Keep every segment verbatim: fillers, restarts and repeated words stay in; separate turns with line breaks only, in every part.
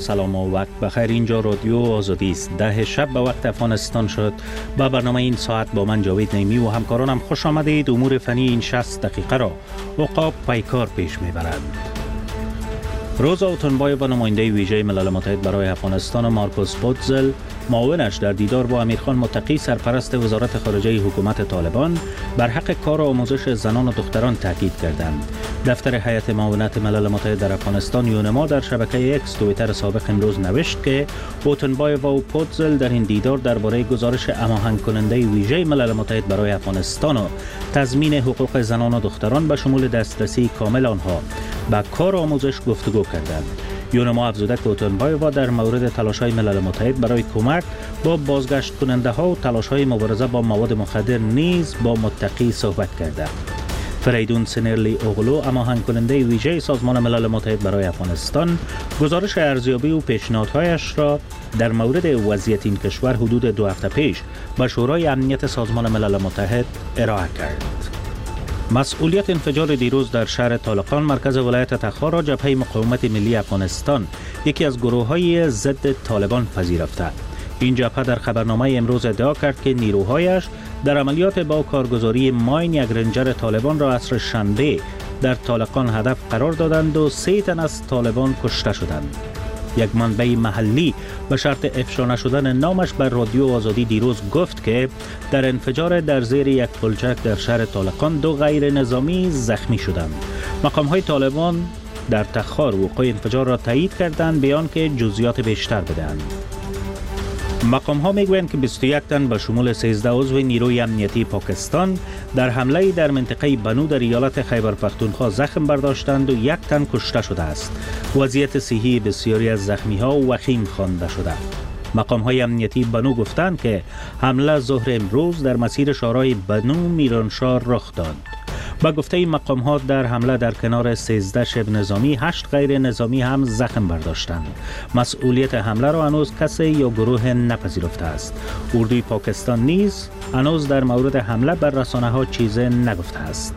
سلام و وقت بخیر. اینجا رادیو آزادی است. ده شب به وقت افغانستان شد. با برنامه این ساعت با من جاوید نیمی و همکارانم خوش آمدید. امور فنی این شصت دقیقه را عقاب پیکار پیش میبرند. روزا اوتنبایوف و نماینده ویژه ملل متحد برای افغانستان مارکوس پوتزل معاونش در دیدار با امیرخان متقی سرپرست وزارت خارجه حکومت طالبان بر حق کار و آموزش زنان و دختران تاکید کردند. دفتر هیئت معاونت ملل متحد در افغانستان یونما در شبکه اکس توییتر سابق امروز نوشت که اوتنبایوف و پوتزل در این دیدار درباره گزارش هماهنگ کننده ویژه ملل متحد برای افغانستان و تضمین حقوق زنان و دختران به شمول دسترسی کامل آنها به کار و آموزش گفتگو کردند. یونما افزوده که اوتنبایوف در مورد تلاش‌های ملل متحد برای کمک با بازگشت کننده ها و تلاش‌های مبارزه با مواد مخدر نیز با متقی صحبت کرده. فریدون سنرلی اوغلو هماهنگ کننده ویژه سازمان ملل متحد برای افغانستان گزارش ارزیابی و پیشنهادهایش را در مورد وضعیت این کشور حدود دو هفته پیش به شورای امنیت سازمان ملل متحد ارائه کرد. مسئولیت انفجار دیروز در شهر طالقان مرکز ولایت تخار را جبهه مقاومت ملی افغانستان یکی از گروه‌های ضد طالبان پذیرفته. این جبهه در خبرنامه امروز ادعا کرد که نیروهایش در عملیات با کارگزاری ماین یک رنجر طالبان را عصر شنبه در طالقان هدف قرار دادند و سه تن از طالبان کشته شدند. یک منبع محلی به شرط افشا نشدن نامش بر رادیو آزادی دیروز گفت که در انفجار در زیر یک پلچک در شهر طالقان دو غیر نظامی زخمی شدند. مقام‌های طالبان در تخار وقوع انفجار را تایید کردند بیان که جزئیات بیشتر بدهند. مقام‌ها میگویند که بیست و یک تن به شمول سیزده عضو نیروی امنیتی پاکستان در حمله در منطقه بنو در ایالت خیبر پختونخوا زخم برداشتند و یک تن کشته شده است. وضعیت صحی بسیاری از زخمی‌ها وخیم خوانده شده. مقام‌های امنیتی بنو گفتند که حمله ظهر امروز در مسیر شارع بنو میرانشاه رخ داد. با گفته مقام‌ها در حمله در کنار سیزده شبه نظامی هشت غیر نظامی هم زخم برداشتند. مسئولیت حمله را هنوز کسی یا گروه نپذیرفته است. اردوی پاکستان نیز هنوز در مورد حمله بر رسانه‌ها چیزی نگفته است.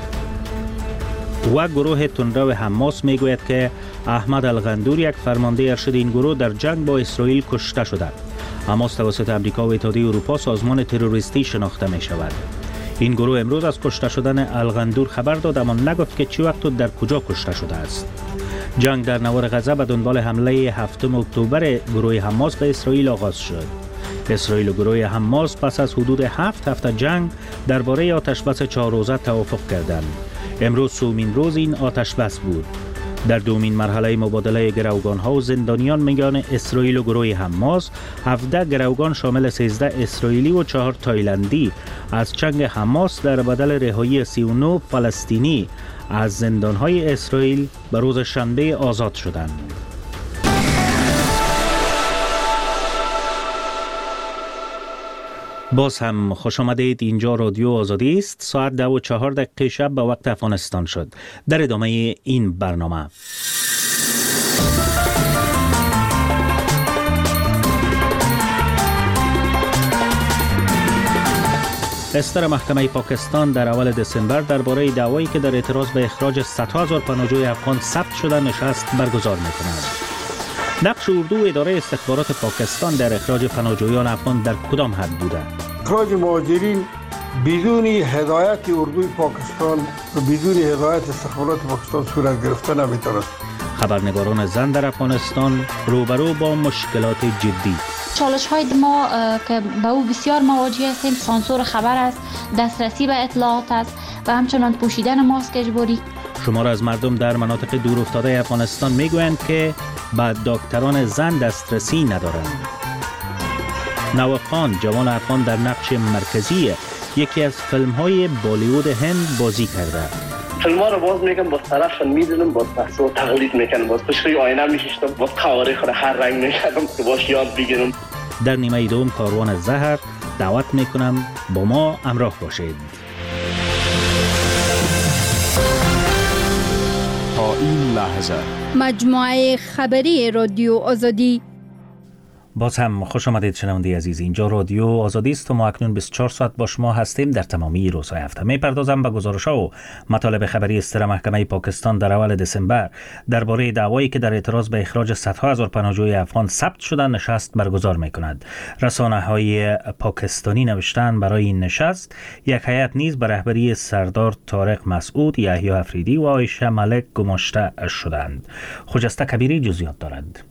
و گروه تندرو حماس میگوید که احمد الغندور یک فرمانده ارشد این گروه در جنگ با اسرائیل کشته شده. حماس توسط آمریکا و اتحادیه اروپا سازمان تروریستی شناخته می شود. این گروه امروز از کشته شدن الغندور خبر داد اما نگفت که چی وقت و در کجا کشته شده است. جنگ در نوار غزه به دنبال حمله هفتم اکتبر گروه حماس به اسرائیل آغاز شد. اسرائیل و گروه حماس پس از حدود هفت هفته جنگ درباره آتشبس چهار روزه توافق کردند. امروز سومین روز این آتشبس بود. در دومین مرحله مبادله گروگان‌ها و زندانیان میان اسرائیل و گروه حماس، هفده گروگان شامل سیزده اسرائیلی و چهار تایلندی از چنگ حماس در بدل رهایی سی و نه فلسطینی از زندان‌های اسرائیل به روز شنبه آزاد شدند. باز هم خوش آمدید. اینجا رادیو آزادی است. ساعت ده و چهار دقیقه شب به وقت افغانستان شد. در ادامه این برنامه استر محکمه پاکستان در اول دسامبر درباره دعوایی که در اعتراض به اخراج صدها هزار پناهجوی افغان ثبت شده نشست برگزار می‌کند. نقش اردو و اداره استخبارات پاکستان در اخراج پناهجویان افغان در کدام حد بوده؟
اخراج مهاجرین بدون هدایت اردوی پاکستان و بدون هدایت استخبارات پاکستان صورت گرفته نمیتواند.
خبرنگاران زن در افغانستان روبرو با مشکلات جدی.
چالش های ما که به او بسیار مواجه هستیم سانسور خبر است، دسترسی به اطلاعات است و همچنان پوشیدن ماسک اجباری.
شمار از مردم در مناطق دور افتاده افغانستان میگویند که به دکتران زن دسترسی ندارند. نواخان جوان افغان در نقش مرکزی یکی از فیلم های بالیوود هند بازی کرده.
فیلم ها رو باز میکنم، باز طرفشون میدونم، باز بحث و تقلید میکنم، باز پشت آینه میشیشتم، باز قواره خود هر رنگ میکردم که باش یاد بگیرم.
در نیمه دوم کاروان زهر دعوت میکنم با ما همراه باشید.
تا این لحظه
مجموعه خبری رادیو آزادی
باز هم خوش آمدید شنونده عزیز. اینجا رادیو آزادی است و ما اکنون بیست و چهار ساعت با شما هستیم در تمامی روزهای هفته. می‌پردازم به گزارش‌ها و مطالب خبری استر محکمه پاکستان در اول دسامبر درباره دعوایی که در اعتراض به اخراج صدها هزار پناهجوی افغان ثبت شدن نشست برگزار می‌کند. رسانه‌های پاکستانی نوشتند برای این نشست یک هیئت نیز به رهبری سردار طارق مسعود، یحیی افریدی و عایشه ملک گماشته شدند. خجسته کبیری جزئیات دارد.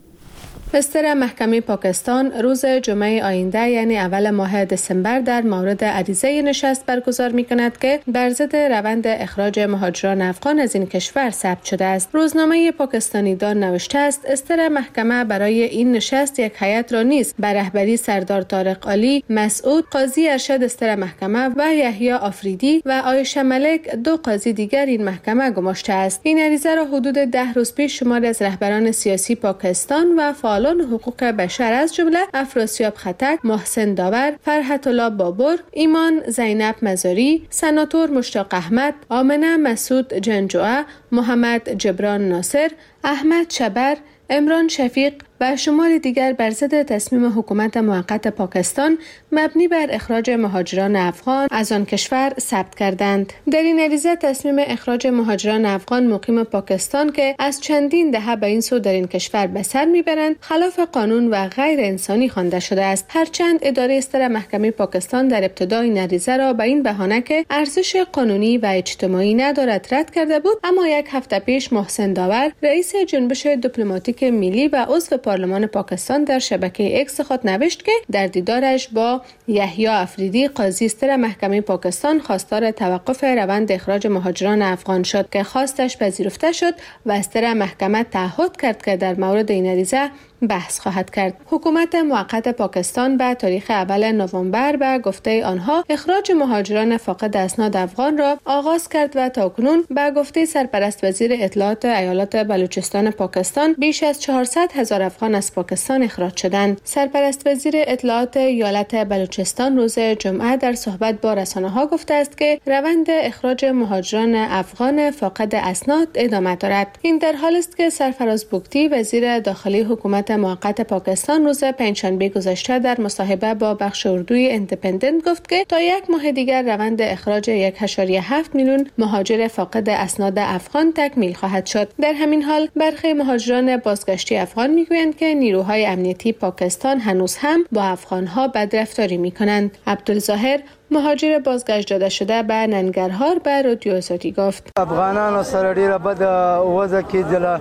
استر محکمه پاکستان روز جمعه آینده یعنی اول ماه دسامبر در مورد عریضه نشست برگزار می کند که بر ضد روند اخراج مهاجران افغان از این کشور ثبت شده است. روزنامه پاکستانی دان نوشته است استر محکمه برای این نشست یک هیئت را نیز به رهبری سردار طارق علی مسعود، قاضی ارشد استر محکمه و یحیی افریدی و عایشه ملک، دو قاضی دیگر این محکمه گماشته است. این عریضه را حدود ده روز پیش شماری از رهبران سیاسی پاکستان و فعالان حقوق بشر از جمله افراسیاب خطک، محسن داور، فرحت الله بابر، ایمان زینب مزاری، سناتور مشتاق احمد، آمنه مسعود جنجوعه، محمد جبران ناصر، احمد شبر، عمران شفیق و شماری دیگر بر ضد تصمیم حکومت موقت پاکستان مبنی بر اخراج مهاجران افغان از آن کشور ثبت کردند. در این عریضه تصمیم اخراج مهاجران افغان مقیم پاکستان که از چندین دهه به این سو در این کشور به سر میبرند خلاف قانون و غیر انسانی خوانده شده است. هرچند اداره استر محکمه پاکستان در ابتدا این عریضه را به این بهانه که ارزش قانونی و اجتماعی ندارد رد کرده بود، اما یک هفته پیش محسن داور رئیس جنبش دیپلماتیک ملی و عضو پارلمان پاکستان در شبکه اکس خود نوشت که در دیدارش با یحیی افریدی قاضی استر محکمه پاکستان خواستار توقف روند اخراج مهاجران افغان شد که خواستش پذیرفته شد و استر محکمه تعهد کرد که در مورد این عریضه بحث خواهد کرد. حکومت موقت پاکستان به تاریخ اول نوامبر به گفته آنها اخراج مهاجران فاقد اسناد افغان را آغاز کرد و تاکنون به گفته سرپرست وزیر اطلاعات ایالات بلوچستان پاکستان بیش از چهارصد هزار افغان از پاکستان اخراج شدند. سرپرست وزیر اطلاعات ایالت بلوچستان روز جمعه در صحبت با رسانه‌ها گفته است که روند اخراج مهاجران افغان فاقد اسناد ادامه دارد. این در حالی است که سرفراز بوگتی وزیر داخلی حکومت موقت پاکستان روز پنجشنبه گذشته در مصاحبه با بخش اردوی اندیپندنت گفت که تا یک ماه دیگر روند اخراج یک و هفت میلیون مهاجر فاقد اسناد افغان تکمیل خواهد شد. در همین حال برخی مهاجران بازگشتی افغان میگویند که نیروهای امنیتی پاکستان هنوز هم با افغانها بدرفتاری میکنند. عبدالظاهر مهاجر بازگشت داده شده به ننگرهار به رادیو آزادی گفت
افغانان سره ډیره بد وضع کېدله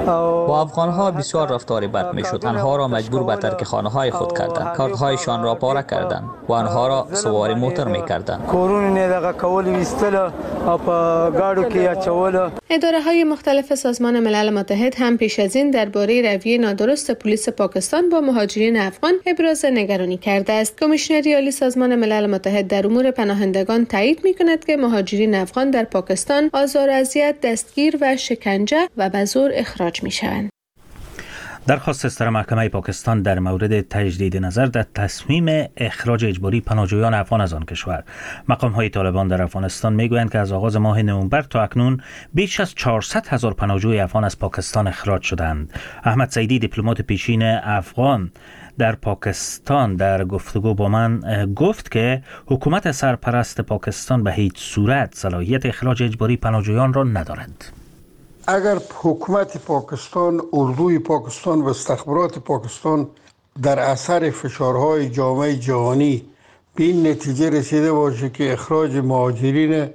با افغانها بسیار رفتار بد میشد. آنها را مجبور به ترک خانه‌های خود کردند، کارت‌هایشان را پاره کردند و آنها را سواری موتر می‌کردند.
کورونه نه دغه کول ویستل او په گاډو کې اچول.
اداره‌های مختلف سازمان ملل متحد هم پیش از این درباره رویه نادرست پلیس پاکستان با مهاجرین افغان ابراز نگرانی کرده است. کمیشنری عالی سازمان ملل متحد در امور پناهندگان تایید می‌کند که مهاجرین افغان در پاکستان آزار و اذیت، دستگیر و شکنجه و به زور اخراج می‌شوند.
درخواست استر محکمه پاکستان در مورد تجدید نظر در تصمیم اخراج اجباری پناهجویان افغان از آن کشور. مقام‌های طالبان در افغانستان میگویند که از آغاز ماه نوامبر تا اکنون بیش از چهارصد هزار پناهجوی افغان از پاکستان اخراج شدند. احمد سعیدی دیپلمات پیشین افغان در پاکستان در گفتگو با من گفت که حکومت سرپرست پاکستان به هیچ صورت صلاحیت اخراج اجباری پناهجویان را ندارد.
اگر حکومت پاکستان، اردوی پاکستان و استخبارات پاکستان در اثر فشارهای جامعه جهانی به این نتیجه رسیده باشه که اخراج مهاجرین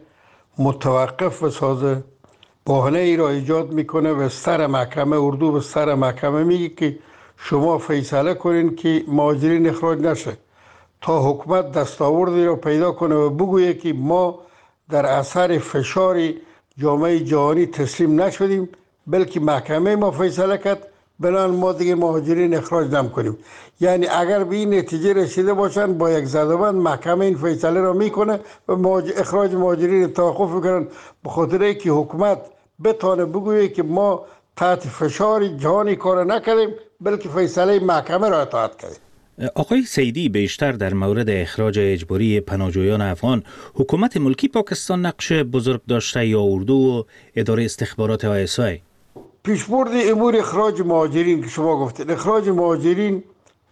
متوقف بسازه، بهانه ای را ایجاد میکنه و سر محکمه اردو به سر محکمه میگه که شما فیصله کنین که مهاجرین اخراج نشه تا حکومت دستاوردی را پیدا کنه و بگویه که ما در اثر فشار جامعه جهانی تسلیم نشدیم، بلکه محکمه ما فیصله کرد بنان ما دیگه مهاجرین اخراج نمی‌کنیم. یعنی اگر به این نتیجه رسیده باشن با یک زدبند محکمه این فیصله را میکنه و اخراج مهاجرین توقف میکنن، به خاطر اینکه حکومت بتونه بگویه که ما تحت فشار جهانی کار نکردیم بلکه فیصله محکمه را اطاعت کردیم.
آقای سیدی، بیشتر در مورد اخراج اجباری پناهجویان افغان حکومت ملکی پاکستان نقش بزرگ داشته یا اردو و اداره استخبارات آی اس آی؟
پیشبرد امور اخراج مهاجرین که شما گفتید، اخراج مهاجرین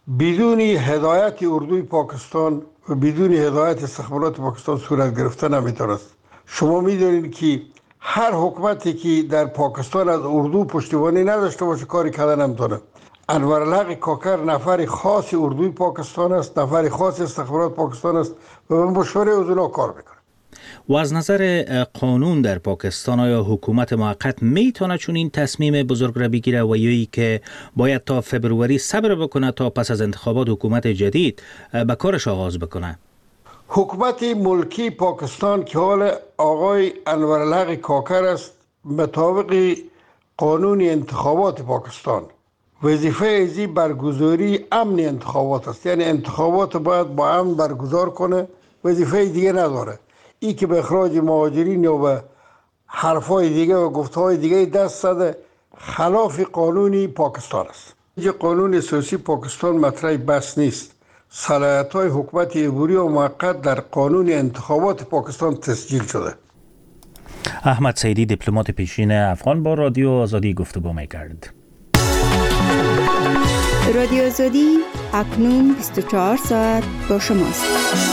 بدون هدایت اردوی پاکستان و بدون هدایت استخبارات پاکستان صورت گرفته نمیتونست. شما میدونید که هر حکومتی که در پاکستان از اردو پشتیبانی نداشته باشه کاری کردن نمیتونه. انورالحق کاکر نفر خاص اردوی پاکستان است، نفر خاص استخبارات پاکستان است و به مشوره از اونا کار میکنه.
و از نظر قانون در پاکستان آیا حکومت موقت میتونه چون این تصمیم بزرگ را بگیره و یا که باید تا فبروری صبر بکنه تا پس از انتخابات حکومت جدید به کارش آغاز بکنه؟
حکومت ملکی پاکستان که حال آقای انورالحق کاکر است مطابق قانون انتخابات پاکستان وظیفه ازی برگزاری امن انتخابات است، یعنی انتخابات باید با امن برگزار کنه، وظیفه دیگه نداره. ای که به اخراج مهاجرین یا به حرفای دیگه و گفتهای دیگه دست زده خلاف قانونی پاکستان است. اینجا قانون اساسی پاکستان مطرح بس نیست. صلاحیت‌های حکومت عبوری و موقت در قانون انتخابات پاکستان تسجیل شده.
احمد سیدی دیپلمات پیشین افغان با رادیو آزادی گفتگو می‌کرد.
رادیو آزادی اکنون بیست و چهار ساعت با شماست.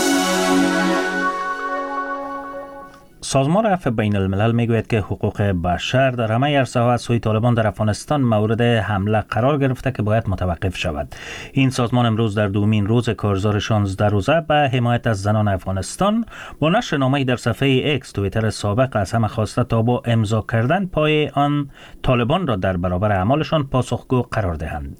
سازمان عفو بین الملل میگوید که حقوق بشر در همه عرصه‌ها از سوی طالبان در افغانستان مورد حمله قرار گرفته که باید متوقف شود. این سازمان امروز در دومین روز کارزار شانزده روزه به حمایت از زنان افغانستان با نشر نامه‌ای در صفحه اکس توییتر سابق از همه خواسته تا با امضا کردن پای آن طالبان را در برابر اعمالشان پاسخگو قرار دهند.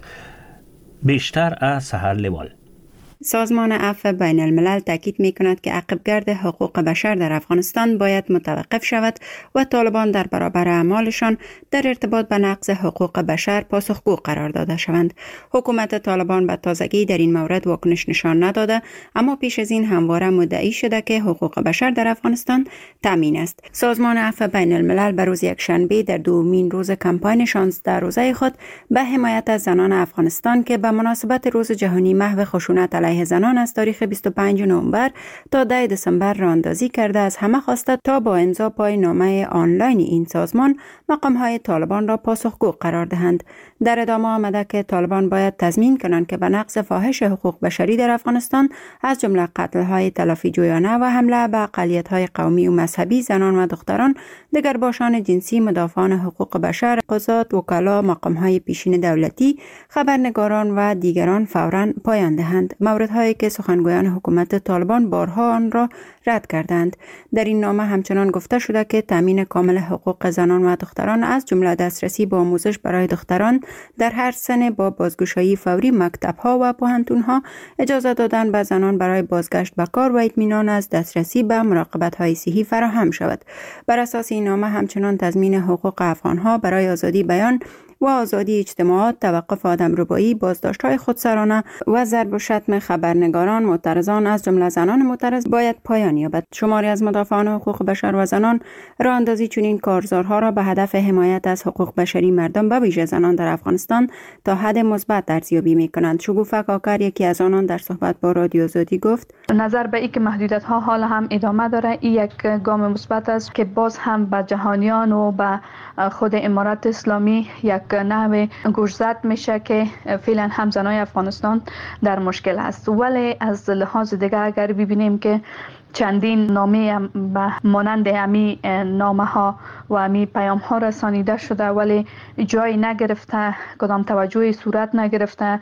بیشتر از سحر لیوال.
سازمان عفو بین الملل تاکید می کند که عقبگرد حقوق بشر در افغانستان باید متوقف شود و طالبان در برابر اعمالشان در ارتباط به نقض حقوق بشر پاسخگو قرار داده شوند. حکومت طالبان به تازگی در این مورد واکنش نشان نداده، اما پیش از این همواره مدعی شده که حقوق بشر در افغانستان تامین است. سازمان عفو بین الملل به روز یکشنبه در دومین روز کمپاین شانزده روزه خود به حمایت از زنان افغانستان که به مناسبت روز جهانی محو خشونت علیه زنان از تاریخ بیست و پنجم نوامبر تا ده دسامبر راهاندازی کرده از همه خواسته تا با امضا پای نامه آنلاین این سازمان مقام‌های طالبان را پاسخگو قرار دهند. در ادامه آمده که طالبان باید تضمین کنند که به نقض فاحش حقوق بشری در افغانستان از جمله قتل‌های تلافی جویانه و حمله به اقلیت‌های قومی و مذهبی، زنان و دختران، دگرباشان جنسی، مدافعان حقوق بشر، قضات، وکلا، مقام‌های پیشین دولتی، خبرنگاران و دیگران فوراً پایان دهند. موردهایی که سخنگویان حکومت طالبان بارها آن را رد کردند. در این نامه همچنان گفته شده که تامین کامل حقوق زنان و دختران از جمله دسترسی به آموزش برای دختران در هر سن با بازگشایی فوری مکتب‌ها و پوهنتون‌ها، اجازه دادن به زنان برای بازگشت به کار و اطمینان از دسترسی به مراقبت‌های صحی فراهم شود. بر اساس این نامه همچنان تضمین حقوق افغان‌ها برای آزادی بیان و آزادی اجتماعات، توقف آدمربایی، بازداشت‌های خودسرانه و ضرب و شتم خبرنگاران، معترضان از جمله زنان معترض باید پایان یابد. شماری از مدافعان حقوق بشر و زنان راهاندازی چنین کارزارها را به هدف حمایت از حقوق بشری مردم به ویژه زنان در افغانستان تا حد مثبت ارزیابی می‌کنند. شگوفه کاکر یکی از آنان در صحبت با رادیو آزادی گفت:
نظر به اینکه محدودیت‌ها حال هم ادامه داره، این یک گام مثبت است که باز هم به جهانیان و به خود امارات اسلامی یک نحو گوشزد میشه که فعلا هم زنای افغانستان در مشکل است. ولی از لحاظ دیگه اگر ببینیم که چندین نامه به مانند امی نامه ها و امی پیام ها رسانیده شده ولی جای نگرفته، کدام توجهی صورت نگرفته.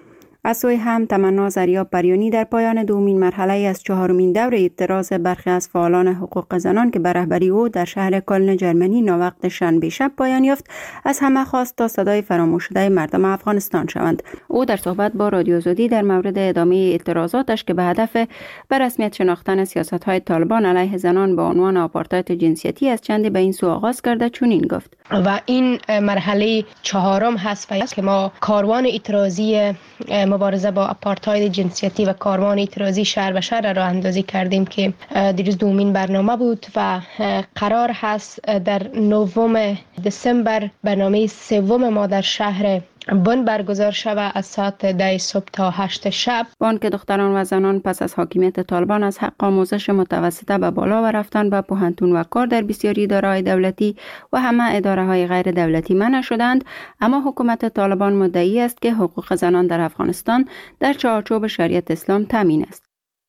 از سوی هم تمنا زریاب بریانی در پایان دومین مرحله از چهارمین دور اعتراض برخی از فعالان حقوق زنان که به رهبری او در شهر کلن جرمنی ناوقت شنبه شب پایان یافت، از همه خواست تا صدای فراموش شده مردم افغانستان شوند. او در صحبت با رادیو آزادی در مورد ادامه اعتراضاتش که به هدف به رسمیت شناختن سیاست‌های طالبان علیه زنان با عنوان آپارتاید جنسیتی از چندی به این سو آغاز کرده چنین گفت:
و این مرحله چهارم هست که ما کاروان اعتراضی مبارزه با آپارتاید جنسیتی و کاروان اعتراضی شهر به شهر راه اندازی کردیم که دیروز دومین برنامه بود و قرار هست در نهم دسامبر برنامه سوم ما در شهر بن برگزار شود از ساعت ده صبح تا هشت شب.
بان که دختران و زنان پس از حاکمیت طالبان از حق آموزش متوسطه به بالا و رفتن به پوهنتون و کار در بسیاری اداره‌های دولتی و همه اداره‌های غیر دولتی منع شدند، اما حکومت طالبان مدعی است که حقوق زنان در افغانستان در چارچوب شریعت اسلام تامین است.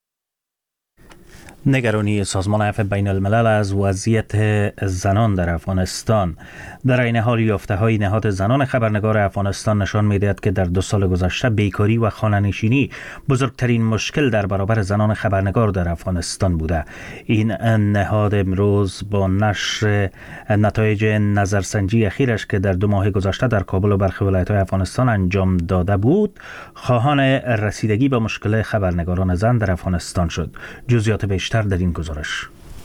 نگرانی سازمان عفو بین الملل از وضعیت زنان در افغانستان. در این حال یافته‌های نهاد زنان خبرنگار افغانستان نشان می‌دهد که در دو سال گذشته بیکاری و خانه‌نشینی بزرگترین مشکل در برابر زنان خبرنگار در افغانستان بوده. این نهاد امروز با نشر نتایج نظرسنجی اخیرش که در دو ماه گذشته در کابل و برخی ولایت‌های افغانستان انجام داده بود، خواهان رسیدگی به مشکل خبرنگاران زن در افغانستان شد. جزئیات بیشتر در این گزارش.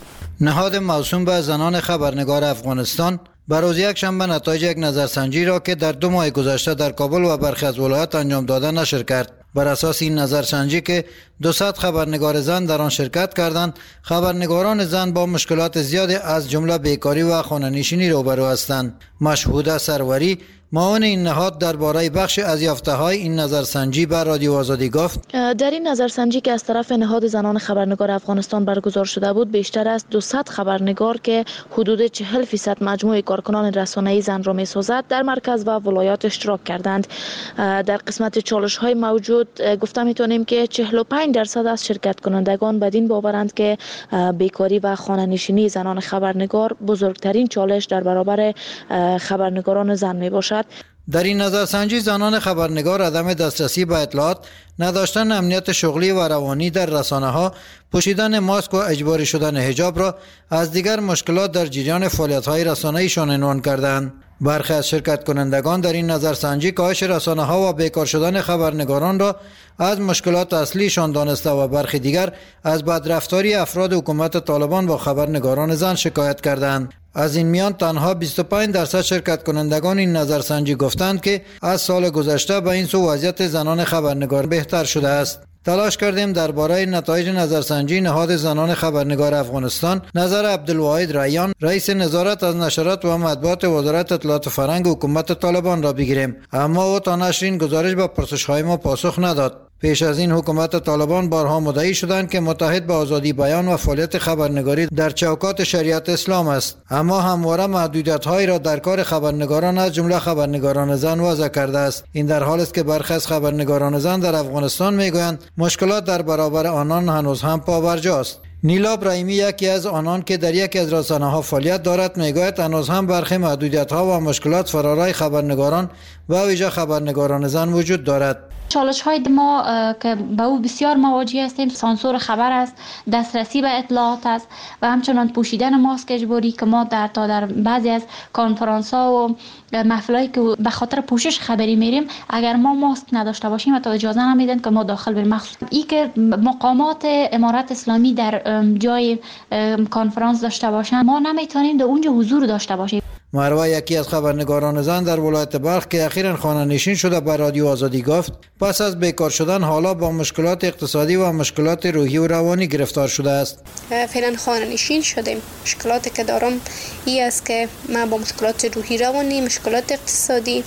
نهاد موسوم به زنان خبرنگار افغانستان بر روز یک شنبه نتایج یک نظرسنجی را که در دو ماه گذشته در کابل و برخی از ولایات انجام داده نشر کرد. بر اساس این نظرسنجی که دوصد خبرنگار زن در آن شرکت کردند، خبرنگاران زن با مشکلات زیادی از جمله بیکاری و خانه‌نشینی روبرو هستند. مشهوده سروری، معاون این نهاد، درباره بخش از یافته‌های این نظرسنجی به رادیو آزادی گفت:
در این نظرسنجی که از طرف نهاد زنان خبرنگار افغانستان برگزار شده بود، بیشتر از دوصد خبرنگار که حدود چهل درصد مجموع کارکنان رسانه‌ای زن را می‌سازد در مرکز و ولایات اشتراک کردند. در قسمت چالش‌های موجود گفته می‌تونیم که چهل و پنج درصد از شرکت کنندگان بدین باورند که بیکاری و خانه‌نشینی زنان خبرنگار بزرگترین چالش در برابر خبرنگاران زن میباشد.
در این نظرسنجی زنان خبرنگار عدم دسترسی به اطلاعات، نداشتن امنیت شغلی و روانی در رسانه‌ها، پوشیدن ماسک و اجباری شدن حجاب را از دیگر مشکلات در جریان فعالیت‌های رسانه‌ایشان عنوان کردند. برخی از شرکت کنندگان در این نظرسنجی کاهش رسانه‌ها و بیکار شدن خبرنگاران را از مشکلات اصلیشان دانسته و برخی دیگر از بدرفتاری افراد حکومت طالبان با خبرنگاران زن شکایت کردند. از این میان تنها بیست و پنج درصد شرکت کنندگان این نظرسنجی گفتند که از سال گذشته به این سو وضعیت زنان خبرنگار بهتر شده است. تلاش کردیم درباره نتایج نظرسنجی نهاد زنان خبرنگار افغانستان نظر عبدالواحد ریان، رئیس نظارت از نشرات و مطبوعات وزارت اطلاعات و فرهنگ حکومت طالبان را بگیریم، اما او تا نشر این گزارش به پرسش‌های ما پاسخ نداد. پیش از این حکومت طالبان بارها مدعی شدند که متحد به آزادی بیان و فعالیت خبرنگاری در چوکات شریعت اسلام است، اما همواره محدودیت‌هایی را در کار خبرنگاران از جمله خبرنگاران زن وضع کرده است. این در حالی است که برخی از خبرنگاران زن در افغانستان میگویند مشکلات در برابر آنان هنوز هم پابرجاست. نیلا ابراهیمی، یکی از آنان که در یکی از رسانه‌ها فعالیت دارد، میگوید هنوز هم برخی محدودیت‌ها و مشکلات فرارای خبرنگاران و ویژه خبرنگاران زن وجود دارد.
چالش های ما که به او بسیار مواجه هستیم، سانسور خبر است، دسترسی به اطلاعات است و همچنان پوشیدن ماسک اجباری که ما در تا در بعضی از کنفرانس ها و محفلایی که به خاطر پوشش خبری میریم، اگر ما ماسک نداشته باشیم حتی اجازه نمیدن که ما داخل بریم. مخصوص این که مقامات امارت اسلامی در جای کنفرانس داشته باشن، ما نمیتونیم در اونجا حضور داشته باشیم.
مروه، یکی از خبرنگاران زن در ولایت بلخ که اخیراً خانه نشین شده، به رادیو آزادی گفت پس از بیکار شدن حالا با مشکلات اقتصادی و مشکلات روحی و روانی گرفتار شده است.
فعلا خانه نشین شدیم. مشکلاتی که دارم این است که من با مشکلات روحی روانی، مشکلات اقتصادی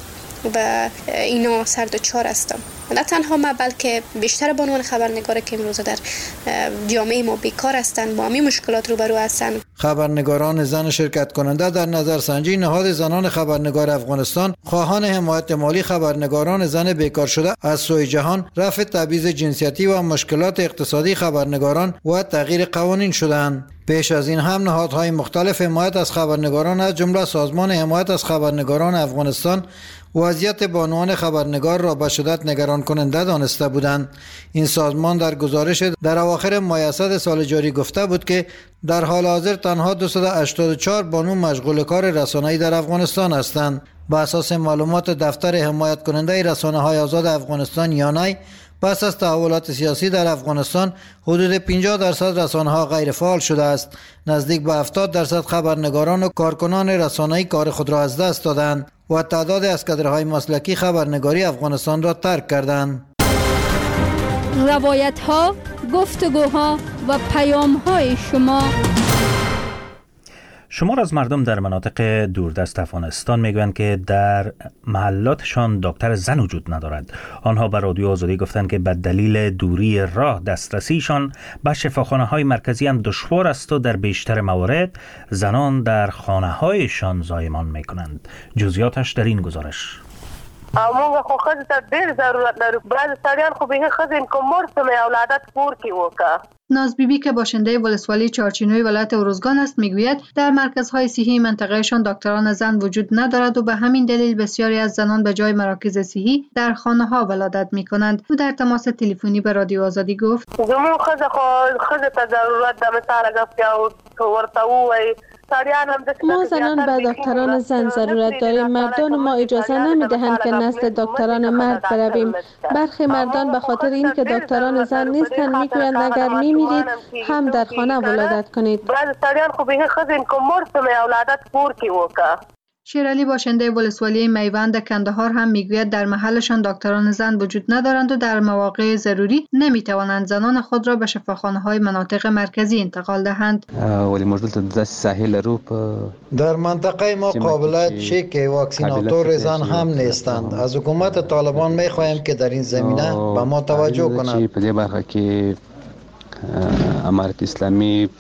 و اینا سر دچار هستم. نه تنها ما بلکه بیشتر بانوان خبرنگار که امروز در جامعه ما بیکار هستند با همین مشکلات روبرو هستند.
خبرنگاران زن شرکت کننده در نظرسنجی نهاد زنان خبرنگار افغانستان خواهان حمایت مالی خبرنگاران زن بیکار شده از سوی جهان، رفع تبعیض جنسیتی و مشکلات اقتصادی خبرنگاران و تغییر قوانین شدند. پیش از این هم نهادهای مختلف حمایت از خبرنگاران از جمله سازمان حمایت از خبرنگاران افغانستان وضعیت بانوان خبرنگار را به شدت نگران کننده دانسته بودند. این سازمان در گزارش در اواخر ماه اسد سال جاری گفته بود که در حال حاضر تنها دویست و هشتاد و چهار بانو مشغول کار رسانه‌ای در افغانستان هستند. بر اساس معلومات دفتر حمایت کننده رسانه‌های آزاد افغانستان یانای، پس از تحولات سیاسی در افغانستان حدود پنجاه درصد رسانه‌ها غیر فعال شده است. نزدیک به هفتاد درصد خبرنگاران و کارکنان رسانه‌ای کار خود را از دست دادند و تعداد از کادرهای مسلکی خبرنگاری افغانستان را ترک کردند.
روایت‌ها، گفتگوها و پیام‌های شما.
شمار از مردم در مناطق دوردست افغانستان میگویند که در محلاتشان دکتر زن وجود ندارد. آنها به رادیو آزادی گفتند که به دلیل دوری راه دسترسیشان به شفاخانه‌های مرکزی هم دشوار است و در بیشتر موارد زنان در خانه‌هایشان زایمان میکنند. جزئیاتش در این گزارش.
او مونږ خو خځې ته ډېر ضرورت لرو. بعضې سړیان خو به ښځې که مړ سمې اولادت کور کې وکړه.
ناز بیبی که باشنده ولسوالی چارچینوی ولایت اروزگان است میگوید در مرکزهای صحی منطقهشان دکتران زن وجود ندارد و به همین دلیل بسیاری از زنان به جای مراکز صحی در خانه ها ولادت میکنند. او در تماس تلفنی به رادیو آزادی گفت:
زمون خځه خو خځه ته ضرورت ده مثال اگر ورته ووایي
ما زنان به دکتران زن ضرورت داریم. مردان ما اجازه نمیدهند که نزد دکتران مرد برویم. برخی مردان به خاطر اینکه دکتران زن نیستند میگویند اگر میمیرید هم در خانه ولادت کنید.
شیرالی باشنده ولسوالی میوند کندهار هم میگوید در محلشان دکتران زن وجود ندارند و در مواقع ضروری نمیتوانند زنان خود را به شفاخانه‌های مناطق مرکزی انتقال دهند.
ولی موجود در ساحل رو
در منطقه ما قابلیت چک واکسیناتور زن هم نیستند. از حکومت طالبان میخواهیم که در این زمینه به ما توجه کنند.
په دې برخه کې امارت اسلامی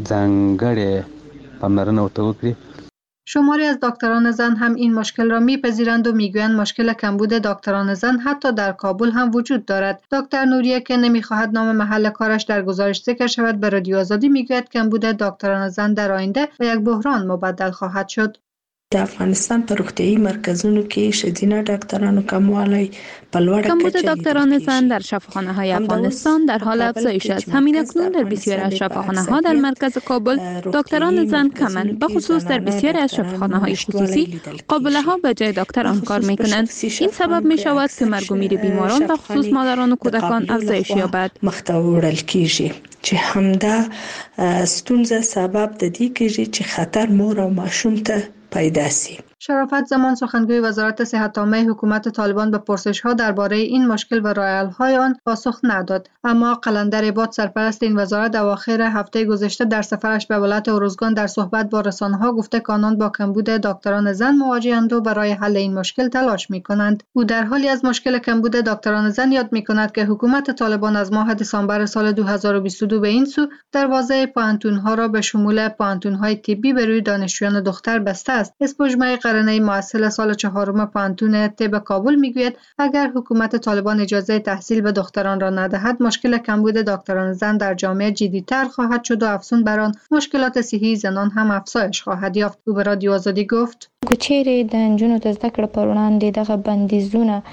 ځانګړې پاملرنه ورته وکړي.
شماری از دکتران زن هم این مشکل را میپذیرند و میگویند مشکل کمبود دکتران زن حتی در کابل هم وجود دارد. دکتر نوریه که نمیخواهد نام محل کارش در گزارش ذکر شود به رادیو آزادی میگوید کمبود دکتران زن در آینده به یک بحران مبدل خواهد شد.
د افغانستان په روغتیايي مرکزونو کې ښځینه ډاکټرانو کموالی په لوړه
کمبود دکتران زن در شفاخانه‌های افغانستان در حال افزایش است. همین اکنون در بسیاری از شفاخانه‌ها در مرکز کابل دکتران زن کمند. به خصوص در بسیاری از شفاخانه‌های خصوصی قابله‌ها به جای دکتران کار می‌کنند. این سبب می‌شود که مرگ و میر بیماران به خصوص مادران و کودکان افزایش یابد.
مختوړل کیږي چې همدا ستونزه سبب د دې کیږي چې خطر مور او ماشوم ته پیدا شي.
شرافت زمان سخنگوی وزارت صحت عامه حکومت طالبان به پرسش‌ها درباره این مشکل و راه‌حل‌های آن پاسخ نداد، اما قلندر عباد سرپرست این وزارت اواخر هفته گذشته در سفرش به ولایت اروزگان در صحبت با رسانه‌ها گفته که آنان با کمبود دکتران زن مواجه‌اند و برای حل این مشکل تلاش می‌کنند. او در حالی از مشکل کمبود دکتران زن یاد می‌کند که حکومت طالبان از ماه دسامبر سال دو هزار و بیست و دو به این سو دروازه پانتون‌ها را به شمول پانتون‌های طبی به روی دانشجویان دختر بسته است. اسپوجمای قرنه محصل سال چهارم پانتون طب کابل میگوید اگر حکومت طالبان اجازه تحصیل به دختران را ندهد مشکل کمبود دکتران زن در جامعه جدی‌تر خواهد شد و افزون بر آن مشکلات صحی زنان هم افزایش خواهد یافت. او به رادیو آزادی گفت:
کوچېرې د نجونو د زده کړې پر وړاندې دغه بندیزونه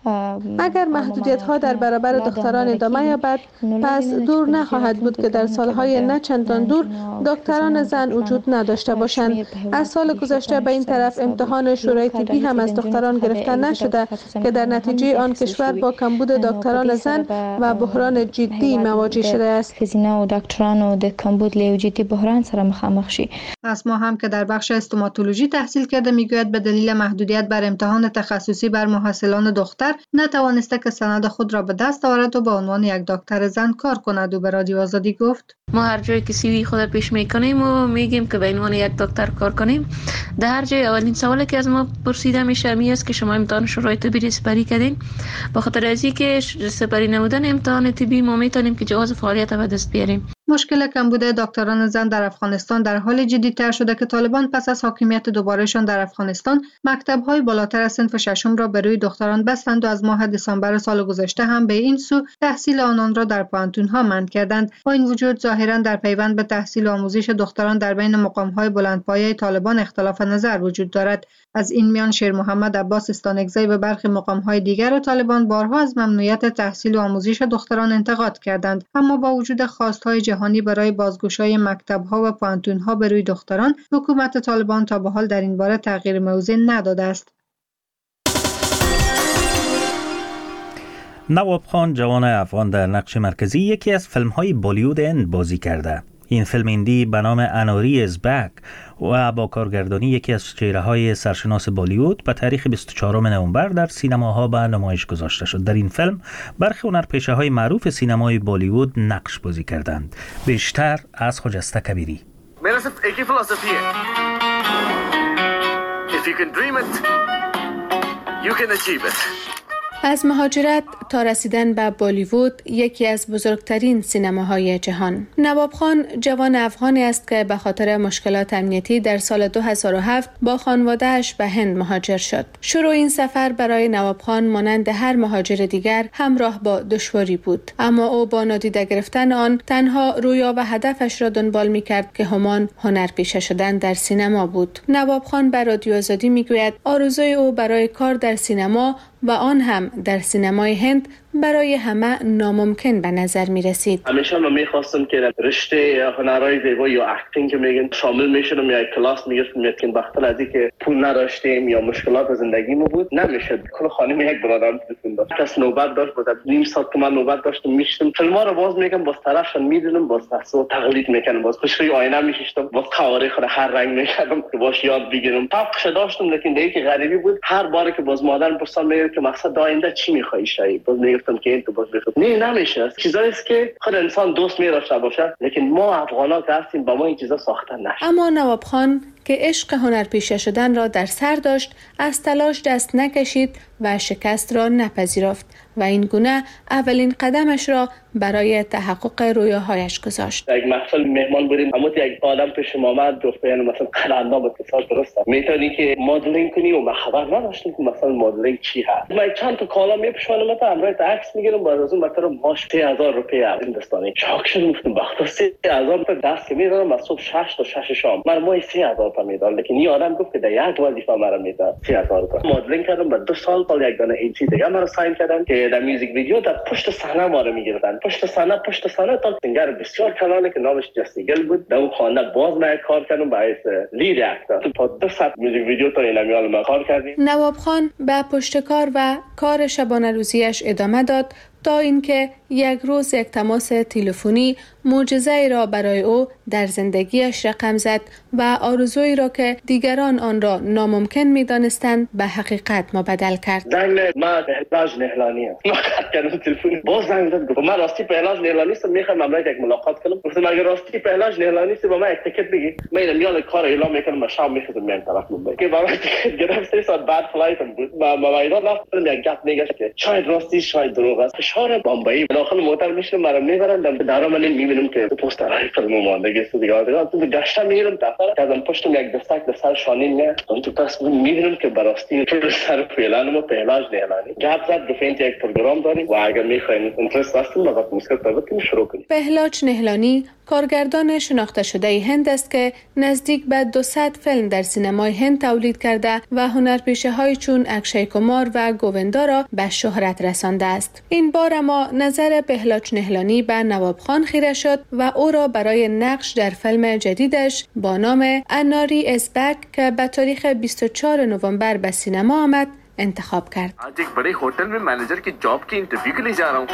اگر محدودیت ها در برابر دختران ادامه یابد پس دور نخواهد بود که در سالهای نه چندان دور دکتران زن وجود نداشته باشند. از سال گذشته به این طرف امتحان شورای طبی هم از دختران گرفته نشده که در نتیجه آن کشور با کمبود دکتران زن و بحران جدی مواجه شده است.
ښځینه دکترانو د کمبود له جدي بحران سره مخامخ شي.
اسما هم که در بخش استوماتولوژی تحصیل کرده میگوید به دلیل محدودیت بر امتحان تخصصی بر محصلان دختر نتوانسته که سند خود را به دست آورد و به عنوان یک دکتر زن کار کند. و به رادیو آزادی گفت:
ما هر جایی که سی وی خود پیش میکنیم و میگیم که به عنوان یک دکتر کار کنیم، در هر جای اولین سوالی که از ما پرسیده میشه می است که شما امتحان شورای طبی سپری کردین. به خاطر از اینکه سپری نمودن امتحان طبی ما میتونیم که جواز فعالیت به دست بیاریم.
مشکل کمبود دکتران زن در افغانستان در حال جدی‌تر شده که طالبان پس از حاکمیت دوبارهشان در افغانستان مکتب‌های بالاتر از صنف ششم را به روی دختران بستند و از ماه دسامبر سال گذشته هم به این سو تحصیل آنان را در پانتون‌ها منع کردند. با این وجود ظاهراً در پیوند به تحصیل و آموزش دختران در بین مقام‌های بلندپایه طالبان اختلاف نظر وجود دارد. از این میان شیر محمد عباس استانکزی و برخی مقام‌های دیگر طالبان بارها از ممنوعیت تحصیل و آموزش دختران انتقاد کردند، اما با وجود خواست‌های جهانی برای بازگشایی مکتب‌ها و پانتون‌ها به روی دختران، حکومت طالبان تا به حال در این باره تغییر موضع نداده است.
نواب خان جوان افغان در نقش مرکزی یکی از فیلم‌های بالیوود هند بازی کرده. این فیلم هندی به نام اناری از بک و با کارگردانی یکی از چهره‌های سرشناس بالیوود به تاریخ بیست و چهارم نوامبر در سینماها به نمایش گذاشته شد. در این فیلم برخی هنرپیشه‌های معروف سینمای بالیوود نقش بازی کردند، بیشتر از خجسته کبیری.
मेरा सिर्फ एक ही فلسفیه. If you can dream it, you can achieve it.
از مهاجرت تا رسیدن به بالیوود، یکی از بزرگترین سینماهای جهان، نواب خان جوان افغانی است که به خاطر مشکلات امنیتی در سال دو هزار و هفت با خانواده‌اش به هند مهاجر شد. شروع این سفر برای نواب خان مانند هر مهاجر دیگر همراه با دشواری بود، اما او با نادیده گرفتن آن تنها رویا و هدفش را دنبال می‌کرد که همان هنرپیشه شدن در سینما بود. نواب خان به رادیو آزادی می‌گوید آرزوی او برای کار در سینما و آن هم در سینمای هند برای همه ناممکن به نظر می رسید.
همیشه من می خواستم که رشته هنرهای زیبا یا اکتینگ که میگن شامل میشدم یا کلاس میگرفتم، لیکن بخاطر از اینکه پول نداشتیم یا مشکلات زندگی مو بود نمیشد. کل خانم یک برادرم تلفن داشت، کس نوبت داشت، بود نیم ساعت که من نوبت داشتم میشتم فیلم‌ها رو باز میگم، باز طرفشون میدیدم، باز تحسو تقلید میکنم، باز پشت آینه میشستم، باز قواره خود هر رنگ میکردم که باش یاد بگیرم. فقط داشتم، لیکن دیگه که غریبی بود هر بار که باز مادرم پرسان میگه که مقصد آینده چی میخوای شایی، باز میگفتم که این تو باز بخواد. نه نمیشه، چیزایی است که خود انسان دوست می‌داشته باشه، لیکن ما افغانا که هستیم با ما این چیزا ساخته نشه.
اما نواب خان که عشق هنرپیشه شدن را در سر داشت، از تلاش دست نکشید و شکست را نپذیرفت و این گونه اولین قدمش را برای تحقق رویاهایش گذاشت.
یک محفل مهمان بودیم، اما یک آدم پیش ما آمد گفت یعنی مثلا قلندام اتصال درسته میتونی که مدلینگ کنی و من خبر نداشتم که مثلا مدلینگ چی هست. من چند تا کالا میپوشونم تا امروز عکس میگیرم، بعد از اون مثلا ماش سه هزار روپیه هندوستانی. شاک شدم، گفتم بخدا سه هزار تا دست که میذارم از صبح شش تا شش شام من مای سه هزار تا میدم، لیکن این آدم گفت که در یک وظیفه مرا میده سه هزار تا. مدلینگ کردم، بعد دو سال تا یک دانه ایچی دیگه مرا ساین کردن که در میوزیک ویدیو در پشت صحنه ما رو میگیردن، پشت صحنه پشت صحنه تا سینگر بسیار کلانه که نامش جستیگل بود. در اون خانه باز من کار کردم باعث لید اکتر تا دو ساعت میوزیک ویدیو تا این امیال ما کار کردیم.
نواب خان به پشت کار و کار شبانه روزیش ادامه داد تا اینکه یک روز یک تماس تلفنی معجزه‌ای را برای او در زندگیش رقم زد و آرزویی را که دیگران آن را ناممکن می‌دانستند به حقیقت مبدل کرد.
زنگ من پهلاج نهلانی ام. من کردم تلفن باز زنگ زد، گفت من راستی پهلاج نهلانی هستم، میخوام امروز یک ملاقات کنم. گفتم اگه راستی پهلاج نهلانی هستی با من یک تیکت بگی، من میاد کار اعلام میکنم، من شام میخوام میام طرف مونبای که با من تیکت گرفتم. سه ساعت بعد فلایتم بود، ما ما اینا رفتم یک گپ میگه که شاید راستی شاید دروغ است. فشار بمبئی داخل موتر میشم، مرا میبرن در درام من میبینم که پوسترهای فیلم ماندگی است دیگه. دیگه تو گشتم میرم دفتر، کردم پشتم یک دستک به سر شانین نه، اون تو پس میبینم که براستی تو سر فعلان ما پهلاج نهلانی گپ زد، گفت یک پروگرام داریم و اگر میخواین اینترست هستین بعد مسکت دادیم شروع کنیم.
پهلاج نهلانی کارگردان شناخته شده هند است که نزدیک به دویست فیلم در سینمای هند تولید کرده و هنرپیشه‌های چون اکشای کمار و گووندا را به شهرت رسانده است. این بار اما نظر پهلاج نهلانی به نواب خان خیره شد و او را برای نقش در فیلم جدیدش با نام اناری از بک که به تاریخ بیست و چهارم نوامبر به سینما آمد انتخاب کرد.
आज एक बड़े होटल में मैनेजर की जॉब की इंटरव्यू के लिए जा रहा हूं.